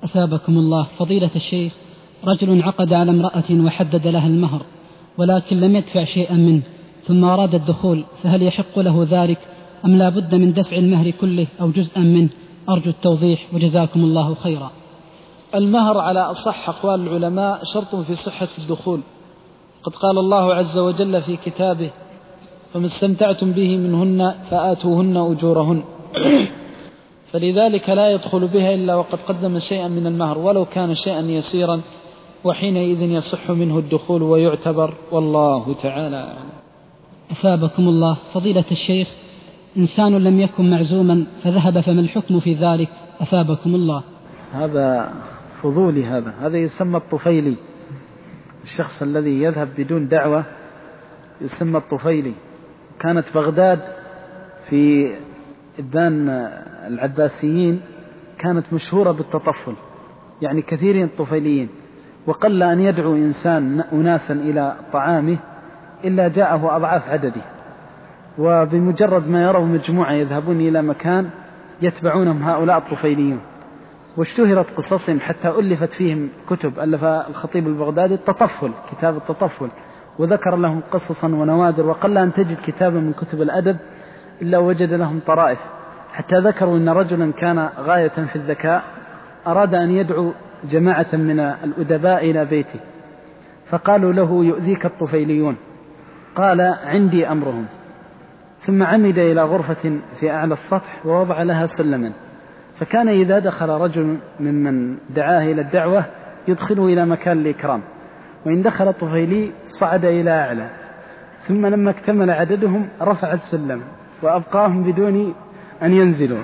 أثابكم الله. فضيلة الشيخ، رجل عقد على امرأة وحدد لها المهر ولكن لم يدفع شيئا منه ثم أراد الدخول، فهل يحق له ذلك أم لا بد من دفع المهر كله أو جزءا منه؟ أرجو التوضيح وجزاكم الله خيرا. المهر على أصح أقوال العلماء شرط في صحة الدخول، قد قال الله عز وجل في كتابه: فما استمتعتم به منهن فآتوهن أجورهن. فلذلك لا يدخل بها إلا وقد قدم شيئا من المهر ولو كان شيئا يسيرا، وحينئذ يصح منه الدخول ويعتبر، والله تعالى أعلم. أثابكم الله. فضيلة الشيخ، إنسان لم يكن معزوما فذهب، فما الحكم في ذلك؟ أثابكم الله. هذا فضولي، هذا يسمى الطفيلي. الشخص الذي يذهب بدون دعوة يسمى الطفيلي. كانت بغداد في إبان العباسيين كانت مشهورة بالتطفل، يعني كثيرين الطفيليين، وقل أن يدعو إنسان أناسا إلى طعامه إلا جاءه أضعاف عدده، وبمجرد ما يروا مجموعة يذهبون إلى مكان يتبعونهم هؤلاء الطفيليون، واشتهرت قصصهم حتى ألفت فيهم كتب. ألف الخطيب البغدادي التطفل، كتاب التطفل، وذكر لهم قصصا ونوادر، وقل أن تجد كتابا من كتب الأدب إلا وجد لهم طرائف، حتى ذكروا أن رجلا كان غاية في الذكاء أراد أن يدعو جماعة من الأدباء إلى بيته، فقالوا له: يؤذيك الطفيليون. قال: عندي أمرهم. ثم عمد إلى غرفة في أعلى السطح ووضع لها سلما، فكان إذا دخل رجل ممن دعاه إلى الدعوة يدخله إلى مكان الإكرام، وإن دخل الطفيلي صعد إلى أعلى، ثم لما اكتمل عددهم رفع السلم وأبقاهم بدون أن ينزلوا.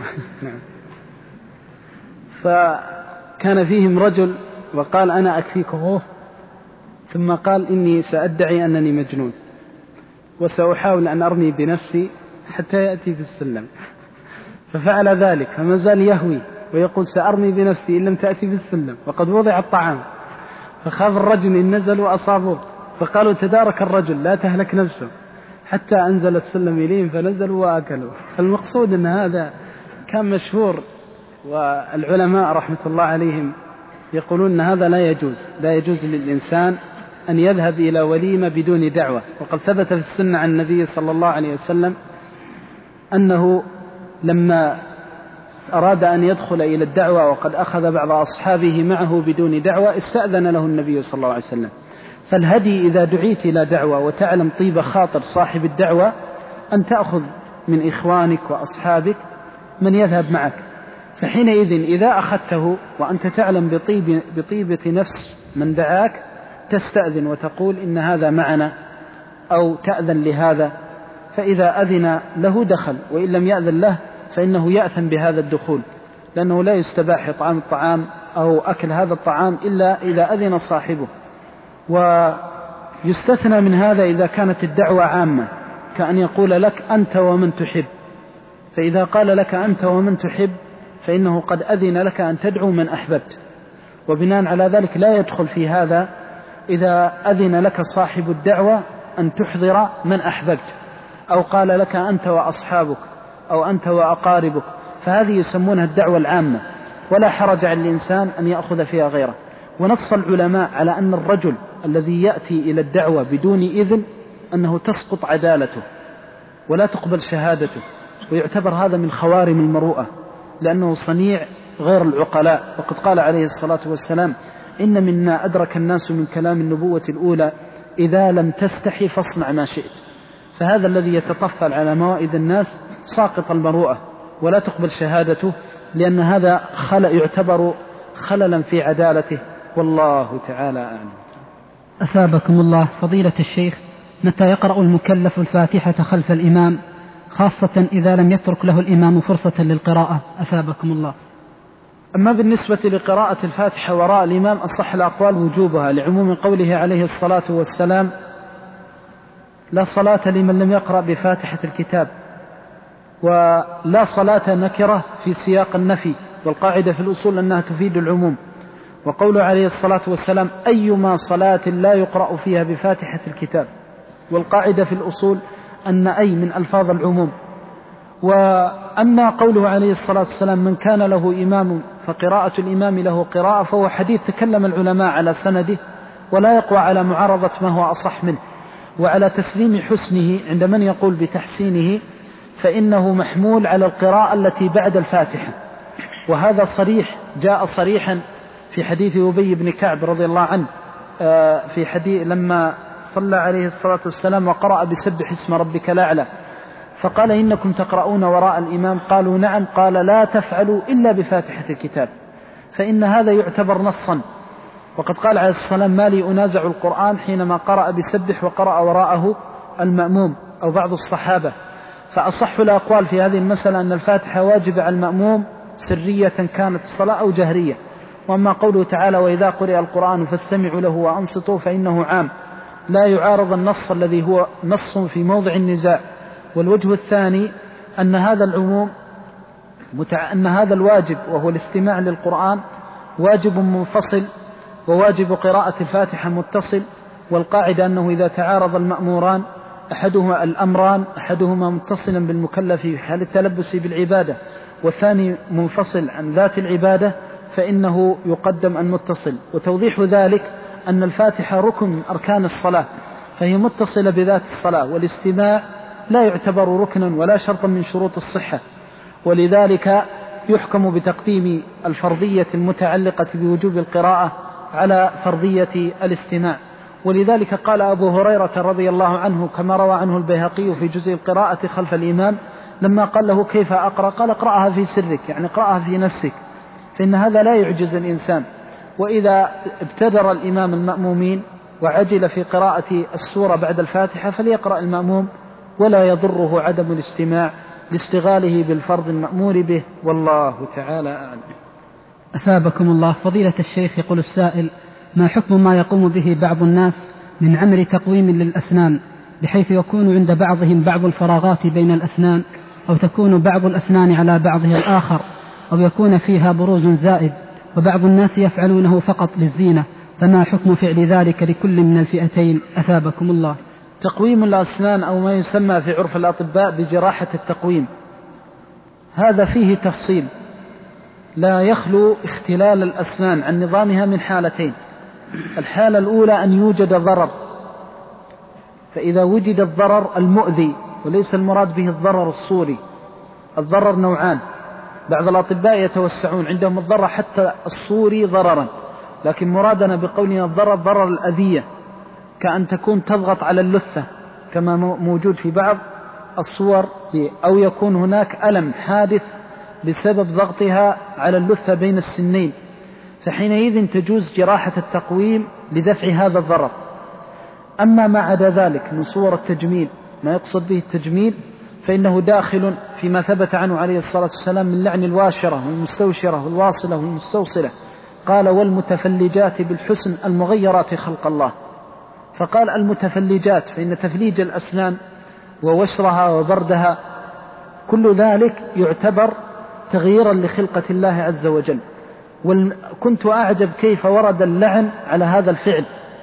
فكان فيهم رجل وقال: أنا أكفيكم، ثم قال: إني سأدعي أنني مجنون وسأحاول أن أرمي بنفسي حتى يأتي في السلم. ففعل ذلك، فما زال يهوي ويقول: سأرمي بنفسي إن لم تأتي في السلم وقد وضع الطعام. فخاف الرجل إن نزلوا أصابوه، فقالوا: تدارك الرجل لا تهلك نفسه، حتى أنزل السلم إليهم فنزلوا وأكلوا. فالمقصود أن هذا كان مشهور، والعلماء رحمة الله عليهم يقولون أن هذا لا يجوز للإنسان أن يذهب إلى وليمة بدون دعوة. وقد ثبت في السنة عن النبي صلى الله عليه وسلم أنه لما أراد أن يدخل إلى الدعوة وقد أخذ بعض أصحابه معه بدون دعوة استأذن له النبي صلى الله عليه وسلم. فالهدي إذا دعيت إلى دعوة وتعلم طيب خاطر صاحب الدعوة أن تأخذ من إخوانك وأصحابك من يذهب معك، فحينئذ إذا أخذته وأنت تعلم بطيبة نفس من دعاك تستأذن وتقول: إن هذا معنا، أو تأذن لهذا، فإذا أذن له دخل، وإن لم يأذن له فإنه يأثم بهذا الدخول، لأنه لا يستباح إطعام الطعام أو أكل هذا الطعام إلا إذا أذن صاحبه. ويستثنى من هذا إذا كانت الدعوة عامة، كأن يقول لك: أنت ومن تحب، فإذا قال لك: أنت ومن تحب، فإنه قد أذن لك أن تدعو من أحببت، وبناء على ذلك لا يدخل في هذا إذا أذن لك صاحب الدعوة أن تحضر من أحببت، أو قال لك: أنت وأصحابك، أو أنت وأقاربك، فهذه يسمونها الدعوة العامة، ولا حرج على الإنسان أن يأخذ فيها غيره. ونص العلماء على أن الرجل الذي يأتي إلى الدعوة بدون إذن أنه تسقط عدالته ولا تقبل شهادته، ويعتبر هذا من خوارم المروءة، لأنه صنيع غير العقلاء. وقد قال عليه الصلاة والسلام: إن مما أدرك الناس من كلام النبوة الأولى: إذا لم تستحي فاصنع ما شئت. فهذا الذي يتطفل على موائد الناس ساقط المروءة ولا تقبل شهادته، لأن هذا يعتبر خللا في عدالته، والله تعالى أعلم. أثابكم الله. فضيلة الشيخ، متى يقرأ المكلف الفاتحة خلف الإمام، خاصة إذا لم يترك له الإمام فرصة للقراءة؟ أثابكم الله. أما بالنسبة لقراءة الفاتحة وراء الإمام أصح الأقوال وجوبها، لعموم قوله عليه الصلاة والسلام: لا صلاة لمن لم يقرأ بفاتحة الكتاب. ولا صلاة نكرة في سياق النفي، والقاعدة في الأصول أنها تفيد العموم. وقوله عليه الصلاة والسلام: أيما صلاة لا يقرأ فيها بفاتحة الكتاب، والقاعدة في الأصول أن أي من ألفاظ العموم. وأما قوله عليه الصلاة والسلام: من كان له إمام فقراءة الإمام له قراءة، فهو حديث تكلم العلماء على سنده ولا يقوى على معارضة ما هو أصح منه، وعلى تسليم حسنه عند من يقول بتحسينه، فإنه محمول على القراءة التي بعد الفاتحة. وهذا صريح، جاء صريحا في حديث أبي بن كعب رضي الله عنه في حديث لما صلى عليه الصلاة والسلام وقرأ بسبح اسم ربك الأعلى، فقال إنكم تقرؤون وراء الإمام؟ قالوا نعم. قال لا تفعلوا إلا بفاتحة الكتاب، فإن هذا يعتبر نصا. وقد قال عليه الصلاة والسلام ما لي أنازع القرآن حينما قرأ بسبح وقرأ وراءه المأموم أو بعض الصحابة. فأصح الأقوال في هذه المسألة أن الفاتحة واجب على المأموم سرية كانت الصلاة أو جهرية. وأما قوله تعالى وإذا قرئ القرآن فاستمعوا له وأنصتوا فإنه عام، لا يعارض النص الذي هو نص في موضع النزاع. والوجه الثاني أن هذا العموم أن هذا الواجب وهو الاستماع للقرآن واجب منفصل، وواجب قراءة الفاتحة متصل. والقاعدة أنه إذا تعارض المأموران الأمران أحدهما متصلا بالمكلف في حال التلبس بالعبادة والثاني منفصل عن ذات العبادة فإنه يقدم المتصل. وتوضيح ذلك أن الفاتحة ركن من أركان الصلاة، فهي متصلة بذات الصلاة، والاستماع لا يعتبر ركنا ولا شرطا من شروط الصحة، ولذلك يحكم بتقديم الفرضية المتعلقة بوجوب القراءة على فرضية الاستماع. ولذلك قال أبو هريرة رضي الله عنه كما روى عنه البيهقي في جزء القراءة خلف الإمام لما قال له كيف أقرأ؟ قال اقرأها في سرك، يعني اقرأها في نفسك، فإن هذا لا يعجز الإنسان. وإذا ابتدر الإمام المأمومين وعجل في قراءة السورة بعد الفاتحة فليقرأ المأموم، ولا يضره عدم الاستماع لاشتغاله بالفرض المأمور به، والله تعالى أعلم. أثابكم الله. فضيلة الشيخ، يقول السائل: ما حكم ما يقوم به بعض الناس من عمل تقويم للأسنان، بحيث يكون عند بعضهم بعض الفراغات بين الأسنان، أو تكون بعض الأسنان على بعضها الآخر، أو يكون فيها بروز زائد، وبعض الناس يفعلونه فقط للزينة، فما حكم فعل ذلك لكل من الفئتين؟ أثابكم الله. تقويم الأسنان أو ما يسمى في عرف الأطباء بجراحة التقويم، هذا فيه تفصيل، لا يخلو اختلال الأسنان عن نظامها من حالتين. الحالة الأولى أن يوجد ضرر، فإذا وجد الضرر المؤذي، وليس المراد به الضرر الصوري، الضرر نوعان، بعض الأطباء يتوسعون عندهم الضرر حتى الصوري ضررا، لكن مرادنا بقولنا الضرر ضرر الأذية، كأن تكون تضغط على اللثة كما موجود في بعض الصور، أو يكون هناك ألم حادث بسبب ضغطها على اللثة بين السنين، فحينئذ تجوز جراحة التقويم لدفع هذا الضرر. أما ما عدا ذلك من صور التجميل، ما يقصد به التجميل، فإنه داخل فيما ثبت عنه عليه الصلاة والسلام من لعن الواشرة والمستوشرة والواصلة والمستوصلة، قال والمتفلجات بالحسن المغيرات خلق الله. فقال المتفلجات، فإن تفليج الأسنان ووشرها وبردها كل ذلك يعتبر تغييرا لخلقة الله عز وجل. وكنت أعجب كيف ورد اللعن على هذا الفعل،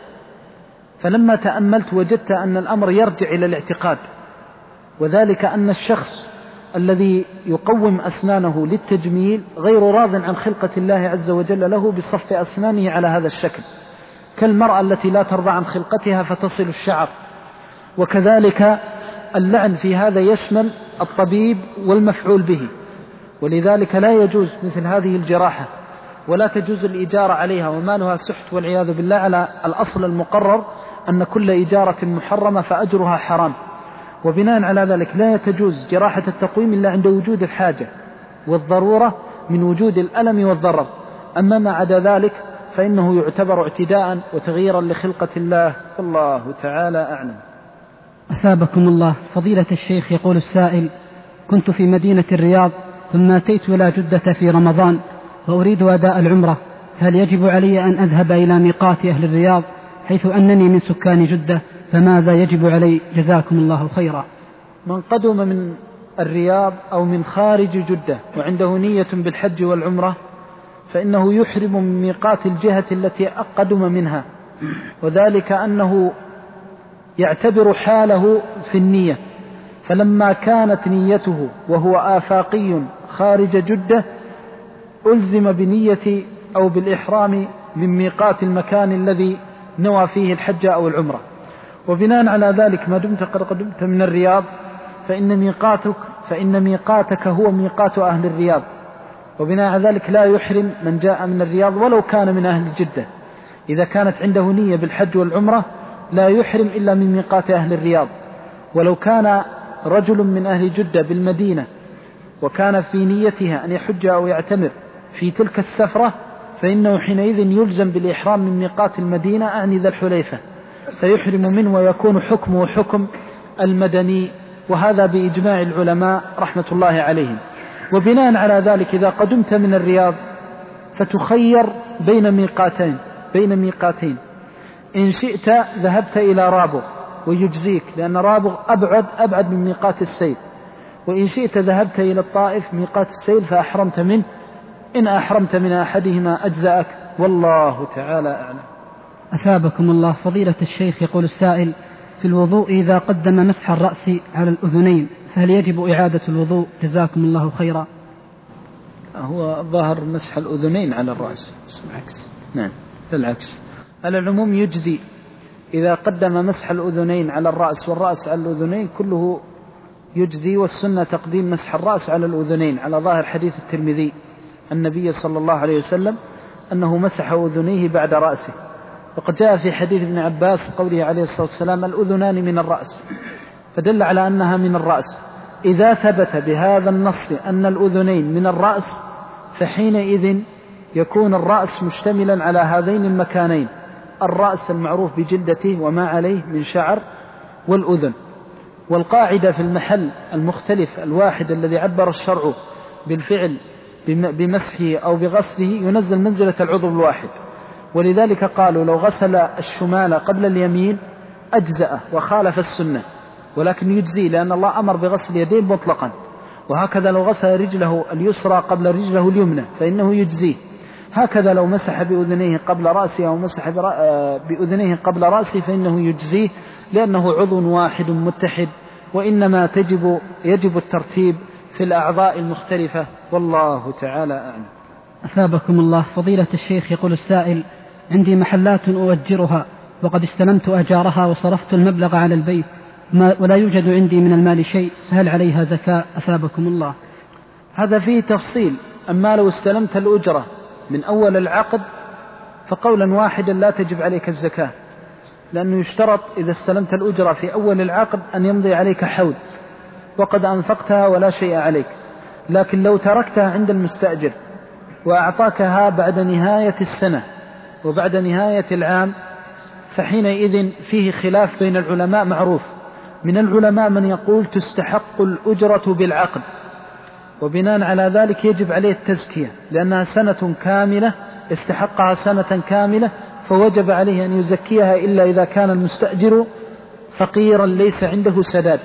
فلما تأملت وجدت أن الأمر يرجع إلى الاعتقاد، وذلك أن الشخص الذي يقوم أسنانه للتجميل غير راض عن خلقة الله عز وجل له بصف أسنانه على هذا الشكل، كالمرأة التي لا ترضى عن خلقتها فتصل الشعر. وكذلك اللعن في هذا يشمل الطبيب والمفعول به، ولذلك لا يجوز مثل هذه الجراحة، ولا تجوز الإجارة عليها، ومالها سحت والعياذ بالله، على الأصل المقرر أن كل إجارة محرمة فأجرها حرام. وبناء على ذلك لا تجوز جراحة التقويم إلا عند وجود الحاجة والضرورة من وجود الألم والضرر. أما ما عدا ذلك فإنه يعتبر اعتداء وتغييرا لخلقة الله، والله تعالى أعلم. أثابكم الله. فضيلة الشيخ، يقول السائل: كنت في مدينة الرياض ثم أتيت إلى جدة في رمضان وأريد أداء العمرة، هل يجب علي أن أذهب إلى ميقات أهل الرياض حيث أنني من سكان جدة؟ فماذا يجب علي؟ جزاكم الله خيرا. من قدم من الرياض أو من خارج جدة وعنده نية بالحج والعمرة فإنه يحرم من ميقات الجهة التي قدم منها، وذلك أنه يعتبر حاله في النية، فلما كانت نيته وهو آفاقي خارج جدة ألزم بنية أو بالإحرام من ميقات المكان الذي نوى فيه الحج أو العمرة. وبناء على ذلك ما دمت قد قدمت من الرياض فإن ميقاتك هو ميقات أهل الرياض. وبناء على ذلك لا يحرم من جاء من الرياض ولو كان من أهل جدة، إذا كانت عنده نية بالحج والعمرة لا يحرم إلا من ميقات أهل الرياض. ولو كان رجل من أهل جدة بالمدينة وكان في نيتها أن يحج أو يعتمر في تلك السفرة فإنه حينئذ يلزم بالإحرام من ميقات المدينة أعني ذا الحليفة، فيحرم منه ويكون حكمه حكم المدني، وهذا بإجماع العلماء رحمة الله عليهم. وبناء على ذلك إذا قدمت من الرياض فتخير بين ميقاتين، إن شئت ذهبت إلى رابغ ويجزيك لأن رابغ أبعد من ميقات السيل، وإن شئت ذهبت إلى الطائف ميقات السيل فأحرمت منه، إن أحرمت من أحدهما أجزأك، والله تعالى أعلم. أثابكم الله. فضيلة الشيخ يقول السائل: في الوضوء إذا قدم مسح الرأس على الأذنين فهل يجب إعادة الوضوء؟ جزاكم الله خيرا. هو ظاهر مسح الأذنين على الرأس، بالعكس. نعم بالعكس، على العموم يجزي إذا قدم مسح الأذنين على الرأس والرأس على الأذنين كله يجزي، والسنة تقديم مسح الرأس على الأذنين على ظاهر حديث الترمذي النبي صلى الله عليه وسلم أنه مسح أذنيه بعد رأسه. وقد جاء في حديث ابن عباس قوله عليه الصلاة والسلام: الأذنان من الرأس، فدل على أنها من الرأس. إذا ثبت بهذا النص أن الأذنين من الرأس فحينئذ يكون الرأس مشتملا على هذين المكانين، الرأس المعروف بجلدته وما عليه من شعر، والأذن. والقاعدة في المحل المختلف الواحد الذي عبر الشرع بالفعل بمسحه أو بغسله ينزل منزلة العضو الواحد، ولذلك قالوا لو غسل الشمال قبل اليمين أجزأ وخالف السنة، ولكن يجزي لأن الله أمر بغسل يديه مطلقا. وهكذا لو غسل رجله اليسرى قبل رجله اليمنى فإنه يجزيه. هكذا لو مسح بأذنيه قبل رأسه أو مسح بأذنيه قبل رأسه فإنه يجزيه، لأنه عضو واحد متحد، وإنما يجب الترتيب في الأعضاء المختلفة، والله تعالى أعلم. أثابكم الله. فضيلة الشيخ يقول السائل: عندي محلات أؤجرها وقد استلمت أجارها وصرفت المبلغ على البيت ولا يوجد عندي من المال شيء، فهل عليها زكاة؟ أثابكم الله. هذا فيه تفصيل. أما لو استلمت الأجرة من أول العقد فقولا واحدا لا تجب عليك الزكاة، لأنه يشترط إذا استلمت الأجرة في أول العقد أن يمضي عليك حول وقد أنفقتها ولا شيء عليك. لكن لو تركتها عند المستأجر وأعطاكها بعد نهاية السنة وبعد نهاية العام فحينئذ فيه خلاف بين العلماء معروف. من العلماء من يقول تستحق الأجرة بالعقد، وبناء على ذلك يجب عليه التزكية لأنها سنة كاملة، استحقها سنة كاملة فوجب عليه أن يزكيها إلا إذا كان المستأجر فقيرا ليس عنده سداد.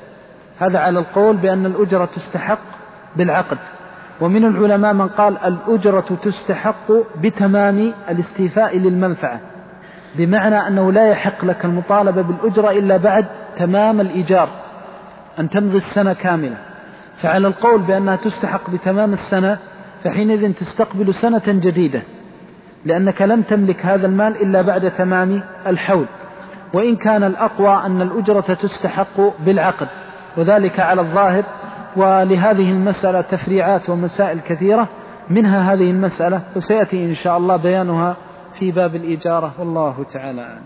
هذا على القول بأن الأجرة تستحق بالعقد. ومن العلماء من قال الأجرة تستحق بتمام الاستيفاء للمنفعة، بمعنى أنه لا يحق لك المطالبة بالأجرة إلا بعد تمام الإيجار أن تمضي السنة كاملة. فعلى القول بأنها تستحق بتمام السنة فحينئذ تستقبل سنة جديدة، لأنك لم تملك هذا المال إلا بعد تمام الحول. وإن كان الأقوى أن الأجرة تستحق بالعقد، وذلك على الظاهر. ولهذه المسألة تفريعات ومسائل كثيرة، منها هذه المسألة وسيأتي إن شاء الله بيانها في باب الإجارة، والله تعالى أعلم.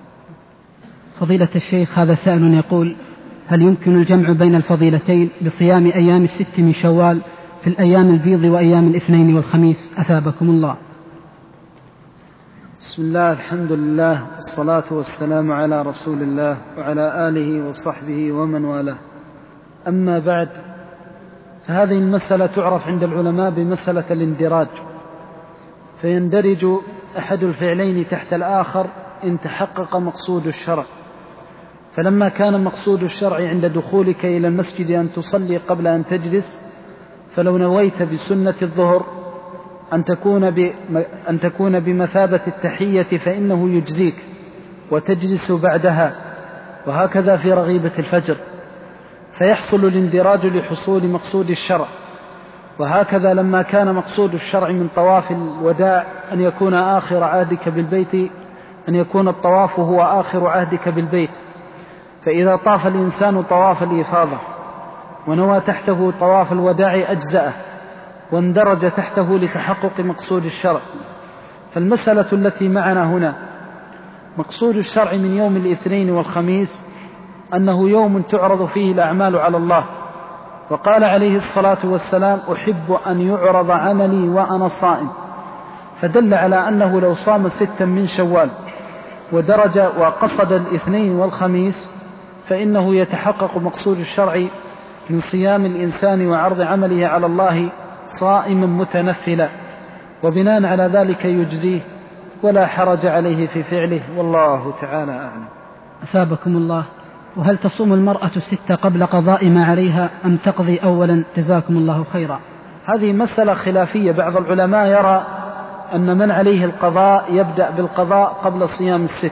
فضيلة الشيخ هذا سائل يقول: هل يمكن الجمع بين الفضيلتين بصيام أيام 6 من شوال في الأيام البيض وأيام الاثنين والخميس؟ أثابكم الله. بسم الله، الحمد لله، الصلاة والسلام على رسول الله وعلى آله وصحبه ومن والاه. أما بعد، فهذه المسألة تعرف عند العلماء بمسألة الاندراج، فيندرج أحد الفعلين تحت الآخر إن تحقق مقصود الشرع. فلما كان مقصود الشرع عند دخولك إلى المسجد أن تصلي قبل أن تجلس، فلو نويت بسنة الظهر أن تكون بمثابة التحية فإنه يجزيك وتجلس بعدها، وهكذا في رغيبة الفجر، فيحصل الاندراج لحصول مقصود الشرع. وهكذا لما كان مقصود الشرع من طواف الوداع أن يكون آخر عهدك بالبيت، أن يكون الطواف هو آخر عهدك بالبيت، فإذا طاف الإنسان طواف الإفاضة ونوى تحته طواف الوداع أجزأه واندرج تحته لتحقق مقصود الشرع. فالمسألة التي معنا هنا مقصود الشرع من يوم الاثنين والخميس أنه يوم تعرض فيه الأعمال على الله، وقال عليه الصلاة والسلام: أحب أن يعرض عملي وأنا صائم، فدل على أنه لو صام 6 من شوال ودرج وقصد الاثنين والخميس فإنه يتحقق مقصود الشرع من صيام الإنسان وعرض عمله على الله صائما متنفلا، وبناء على ذلك يجزيه ولا حرج عليه في فعله، والله تعالى أعلم. أثابكم الله. وهل تصوم المرأة 6 قبل قضاء ما عليها أم تقضي أولا؟ جزاكم الله خيرا. هذه مسألة خلافية، بعض العلماء يرى أن من عليه القضاء يبدأ بالقضاء قبل صيام 6،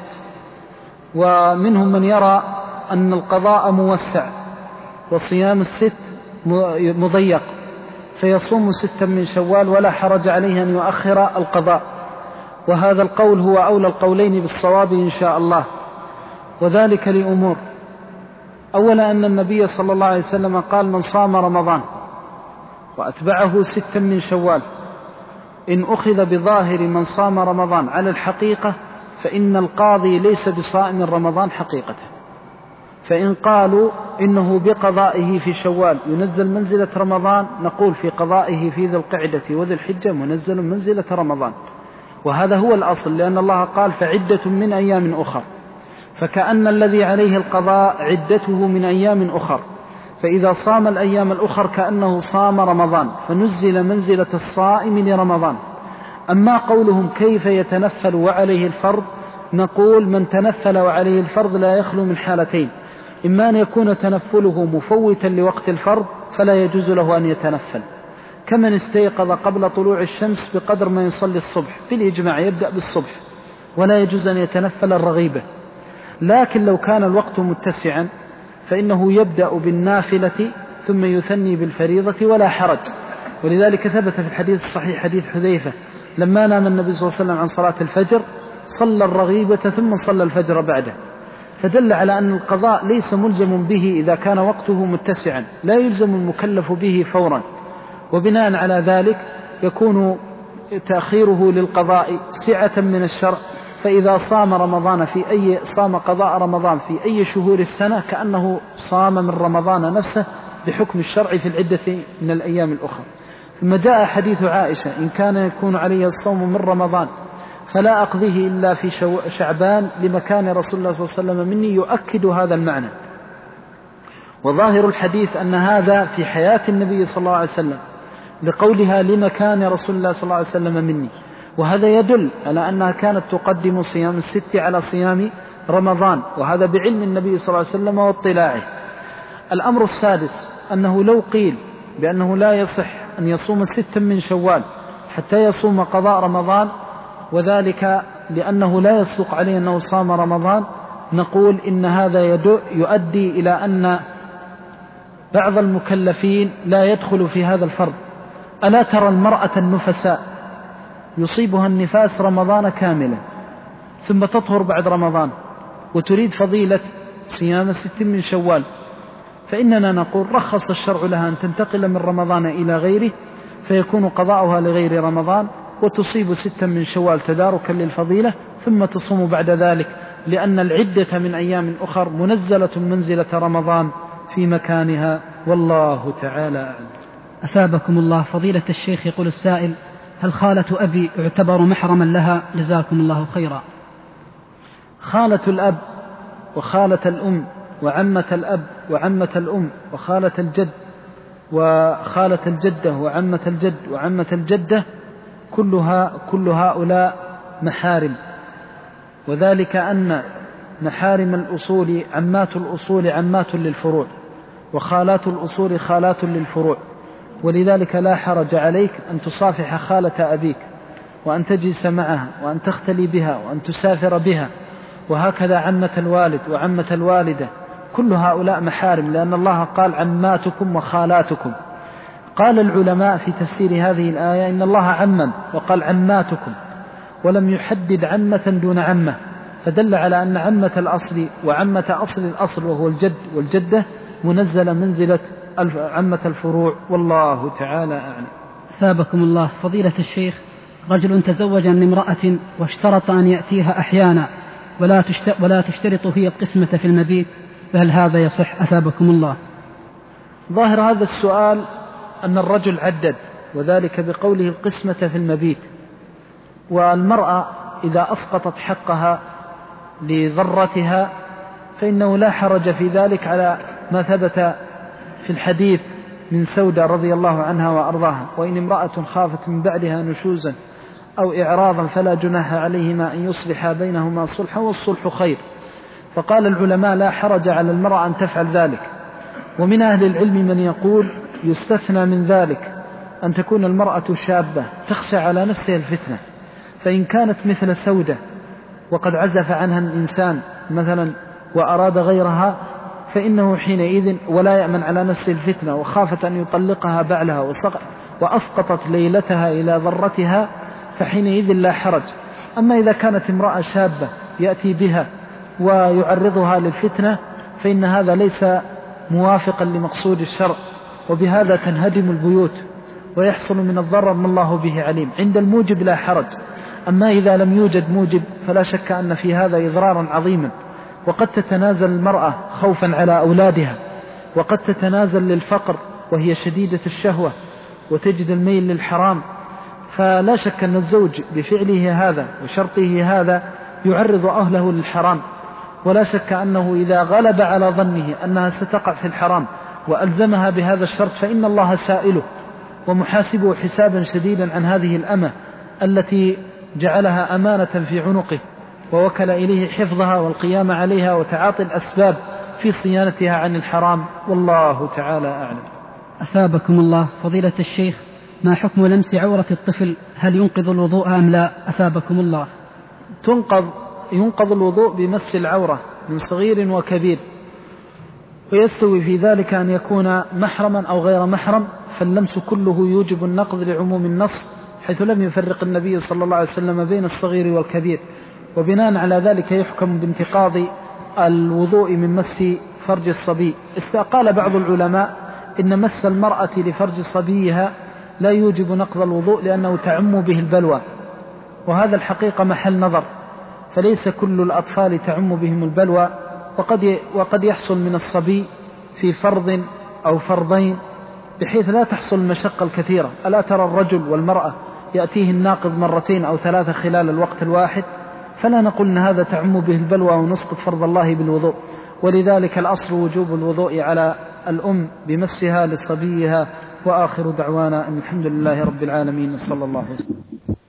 ومنهم من يرى أن القضاء موسع وصيام 6 مضيق، فيصوم 6 من شوال ولا حرج عليه أن يؤخر القضاء، وهذا القول هو أولى القولين بالصواب إن شاء الله، وذلك لأمور: أولا أن النبي صلى الله عليه وسلم قال: من صام رمضان وأتبعه 6 من شوال إن أخذ بظاهر من صام رمضان على الحقيقة فإن القاضي ليس بصائم رمضان حقيقة. فإن قالوا إنه بقضائه في شوال ينزل منزلة رمضان، نقول في قضائه في ذي القعدة وذي الحجة منزل منزلة رمضان، وهذا هو الأصل، لأن الله قال: فعدة من أيام أخر، فكأن الذي عليه القضاء عدته من أيام أخر، فإذا صام الأيام الأخر كأنه صام رمضان، فنزل منزلة الصائم لرمضان. أما قولهم كيف يتنفل وعليه الفرض، نقول: من تنفل وعليه الفرض لا يخلو من حالتين: إما أن يكون تنفله مفوتا لوقت الفرض فلا يجوز له أن يتنفل، كمن استيقظ قبل طلوع الشمس بقدر ما يصلي الصبح بالإجماع يبدأ بالصبح ولا يجوز أن يتنفل الرغيبة. لكن لو كان الوقت متسعا فإنه يبدأ بالنافلة ثم يثني بالفريضة ولا حرج، ولذلك ثبت في الحديث الصحيح حديث حذيفة لما نام النبي صلى الله عليه وسلم عن صلاة الفجر صلى الرغيبة ثم صلى الفجر بعده، فدل على أن القضاء ليس ملزم به إذا كان وقته متسعا، لا يلزم المكلف به فورا، وبناء على ذلك يكون تأخيره للقضاء سعة من الشرع. فإذا صام قضاء رمضان في أي شهور السنة كأنه صام من رمضان نفسه بحكم الشرع في العدة من الأيام الأخرى. ثم جاء حديث عائشة: إن كان يكون عليه الصوم من رمضان فلا أقضيه إلا في شعبان لمكان رسول الله صلى الله عليه وسلم مني، يؤكد هذا المعنى. وظاهر الحديث أن هذا في حياة النبي صلى الله عليه وسلم لقولها لمكان رسول الله صلى الله عليه وسلم مني، وهذا يدل على أنها كانت تقدم صيام 6 على صيام رمضان، وهذا بعلم النبي صلى الله عليه وسلم واطلاعه. الأمر السادس أنه لو قيل بأنه لا يصح أن يصوم 6 من شوال حتى يصوم قضاء رمضان، وذلك لأنه لا يصدق عليه أنه صام رمضان، نقول إن هذا يؤدي إلى أن بعض المكلفين لا يدخل في هذا الفرض. ألا ترى المرأة النفساء يصيبها النفاس رمضان كاملا ثم تطهر بعد رمضان وتريد فضيلة صيام 6 من شوال، فإننا نقول: رخص الشرع لها أن تنتقل من رمضان إلى غيره فيكون قضاؤها لغير رمضان، وتصيب 6 من شوال تداركا للفضيلة ثم تصوم بعد ذلك، لأن العدة من أيام أخر منزلة منزلة رمضان في مكانها، والله تعالى أعلم. أثابكم الله. فضيلة الشيخ، يقول السائل: هل خالة أبي يعتبر محرما لها؟ جزاكم الله خيرا. خالة الأب وخالة الأم وعمة الأب وعمة الأم وخالة الجد وخالة الجدة وعمة الجد وعمة الجدة كل هؤلاء محارم، وذلك أن محارم الأصول عمات الأصول عمات للفروع، وخالات الأصول خالات للفروع، ولذلك لا حرج عليك أن تصافح خالة أبيك وأن تجلس معها وأن تختلي بها وأن تسافر بها، وهكذا عمة الوالد وعمة الوالدة، كل هؤلاء محارم، لأن الله قال: عماتكم وخالاتكم. قال العلماء في تفسير هذه الآية إن الله عمم وقال عماتكم، ولم يحدد عمة دون عمة، فدل على أن عمة الأصل وعمة أصل الأصل وهو الجد والجدة منزل منزلة عمة الفروع، والله تعالى أعلم. أثابكم الله. فضيلة الشيخ، رجل تزوج من امرأة واشترط أن يأتيها أحيانا ولا تشترط هي القسمة في المبيت، فهل هذا يصح؟ أثابكم الله. ظاهر هذا السؤال أن الرجل عدد، وذلك بقوله القسمة في المبيت، والمرأة إذا أسقطت حقها لضرتها فإنه لا حرج في ذلك على ما ثبت في الحديث من سودة رضي الله عنها وأرضاها: وإن امرأة خافت من بعدها نشوزا أو إعراضا فلا جناح عليهما أن يصلحا بينهما صلحا والصلح خير. فقال العلماء لا حرج على المرأة أن تفعل ذلك. ومن أهل العلم من يقول يستثنى من ذلك أن تكون المرأة شابة تخشى على نفسها الفتنة، فإن كانت مثل سودة وقد عزف عنها الإنسان مثلا وأراد غيرها فإنه حينئذ ولا يأمن على نفسه الفتنة، وخافت أن يطلقها بعلها وأسقطت ليلتها إلى ضرتها فحينئذ لا حرج. أما إذا كانت امرأة شابة يأتي بها ويعرضها للفتنة فإن هذا ليس موافقا لمقصود الشرع، وبهذا تنهدم البيوت ويحصل من الضرر ما الله به عليم. عند الموجب لا حرج، أما إذا لم يوجد موجب فلا شك أن في هذا إضرارا عظيما. وقد تتنازل المرأة خوفا على أولادها، وقد تتنازل للفقر وهي شديدة الشهوة وتجد الميل للحرام، فلا شك أن الزوج بفعله هذا وشرطه هذا يعرض أهله للحرام، ولا شك أنه إذا غلب على ظنه أنها ستقع في الحرام وألزمها بهذا الشرط فإن الله سائله ومحاسبه حسابا شديدا عن هذه الأمة التي جعلها أمانة في عنقه ووكل إليه حفظها والقيام عليها وتعاطي الأسباب في صيانتها عن الحرام، والله تعالى أعلم. أثابكم الله. فضيلة الشيخ، ما حكم لمس عورة الطفل؟ هل ينقض الوضوء أم لا؟ أثابكم الله. ينقض الوضوء بمس العورة من صغير وكبير، ويستوي في ذلك أن يكون محرما أو غير محرم، فاللمس كله يوجب النقض لعموم النص، حيث لم يفرق النبي صلى الله عليه وسلم بين الصغير والكبير، وبناء على ذلك يحكم بانتقاض الوضوء من مس فرج الصبي. قال بعض العلماء إن مس المرأة لفرج صبيها لا يوجب نقض الوضوء لأنه تعم به البلوى، وهذا الحقيقة محل نظر، فليس كل الأطفال تعم بهم البلوى، وقد يحصل من الصبي في فرض أو فرضين بحيث لا تحصل المشقة الكثيرة. ألا ترى الرجل والمرأة يأتيه الناقض مرتين أو ثلاثة خلال الوقت الواحد؟ فلا نقول أن هذا تعم به البلوى ونسقط فرض الله بالوضوء. ولذلك الأصل وجوب الوضوء على الأم بمسها لصبيها. وآخر دعوانا أن الحمد لله رب العالمين، صلى الله عليه وسلم.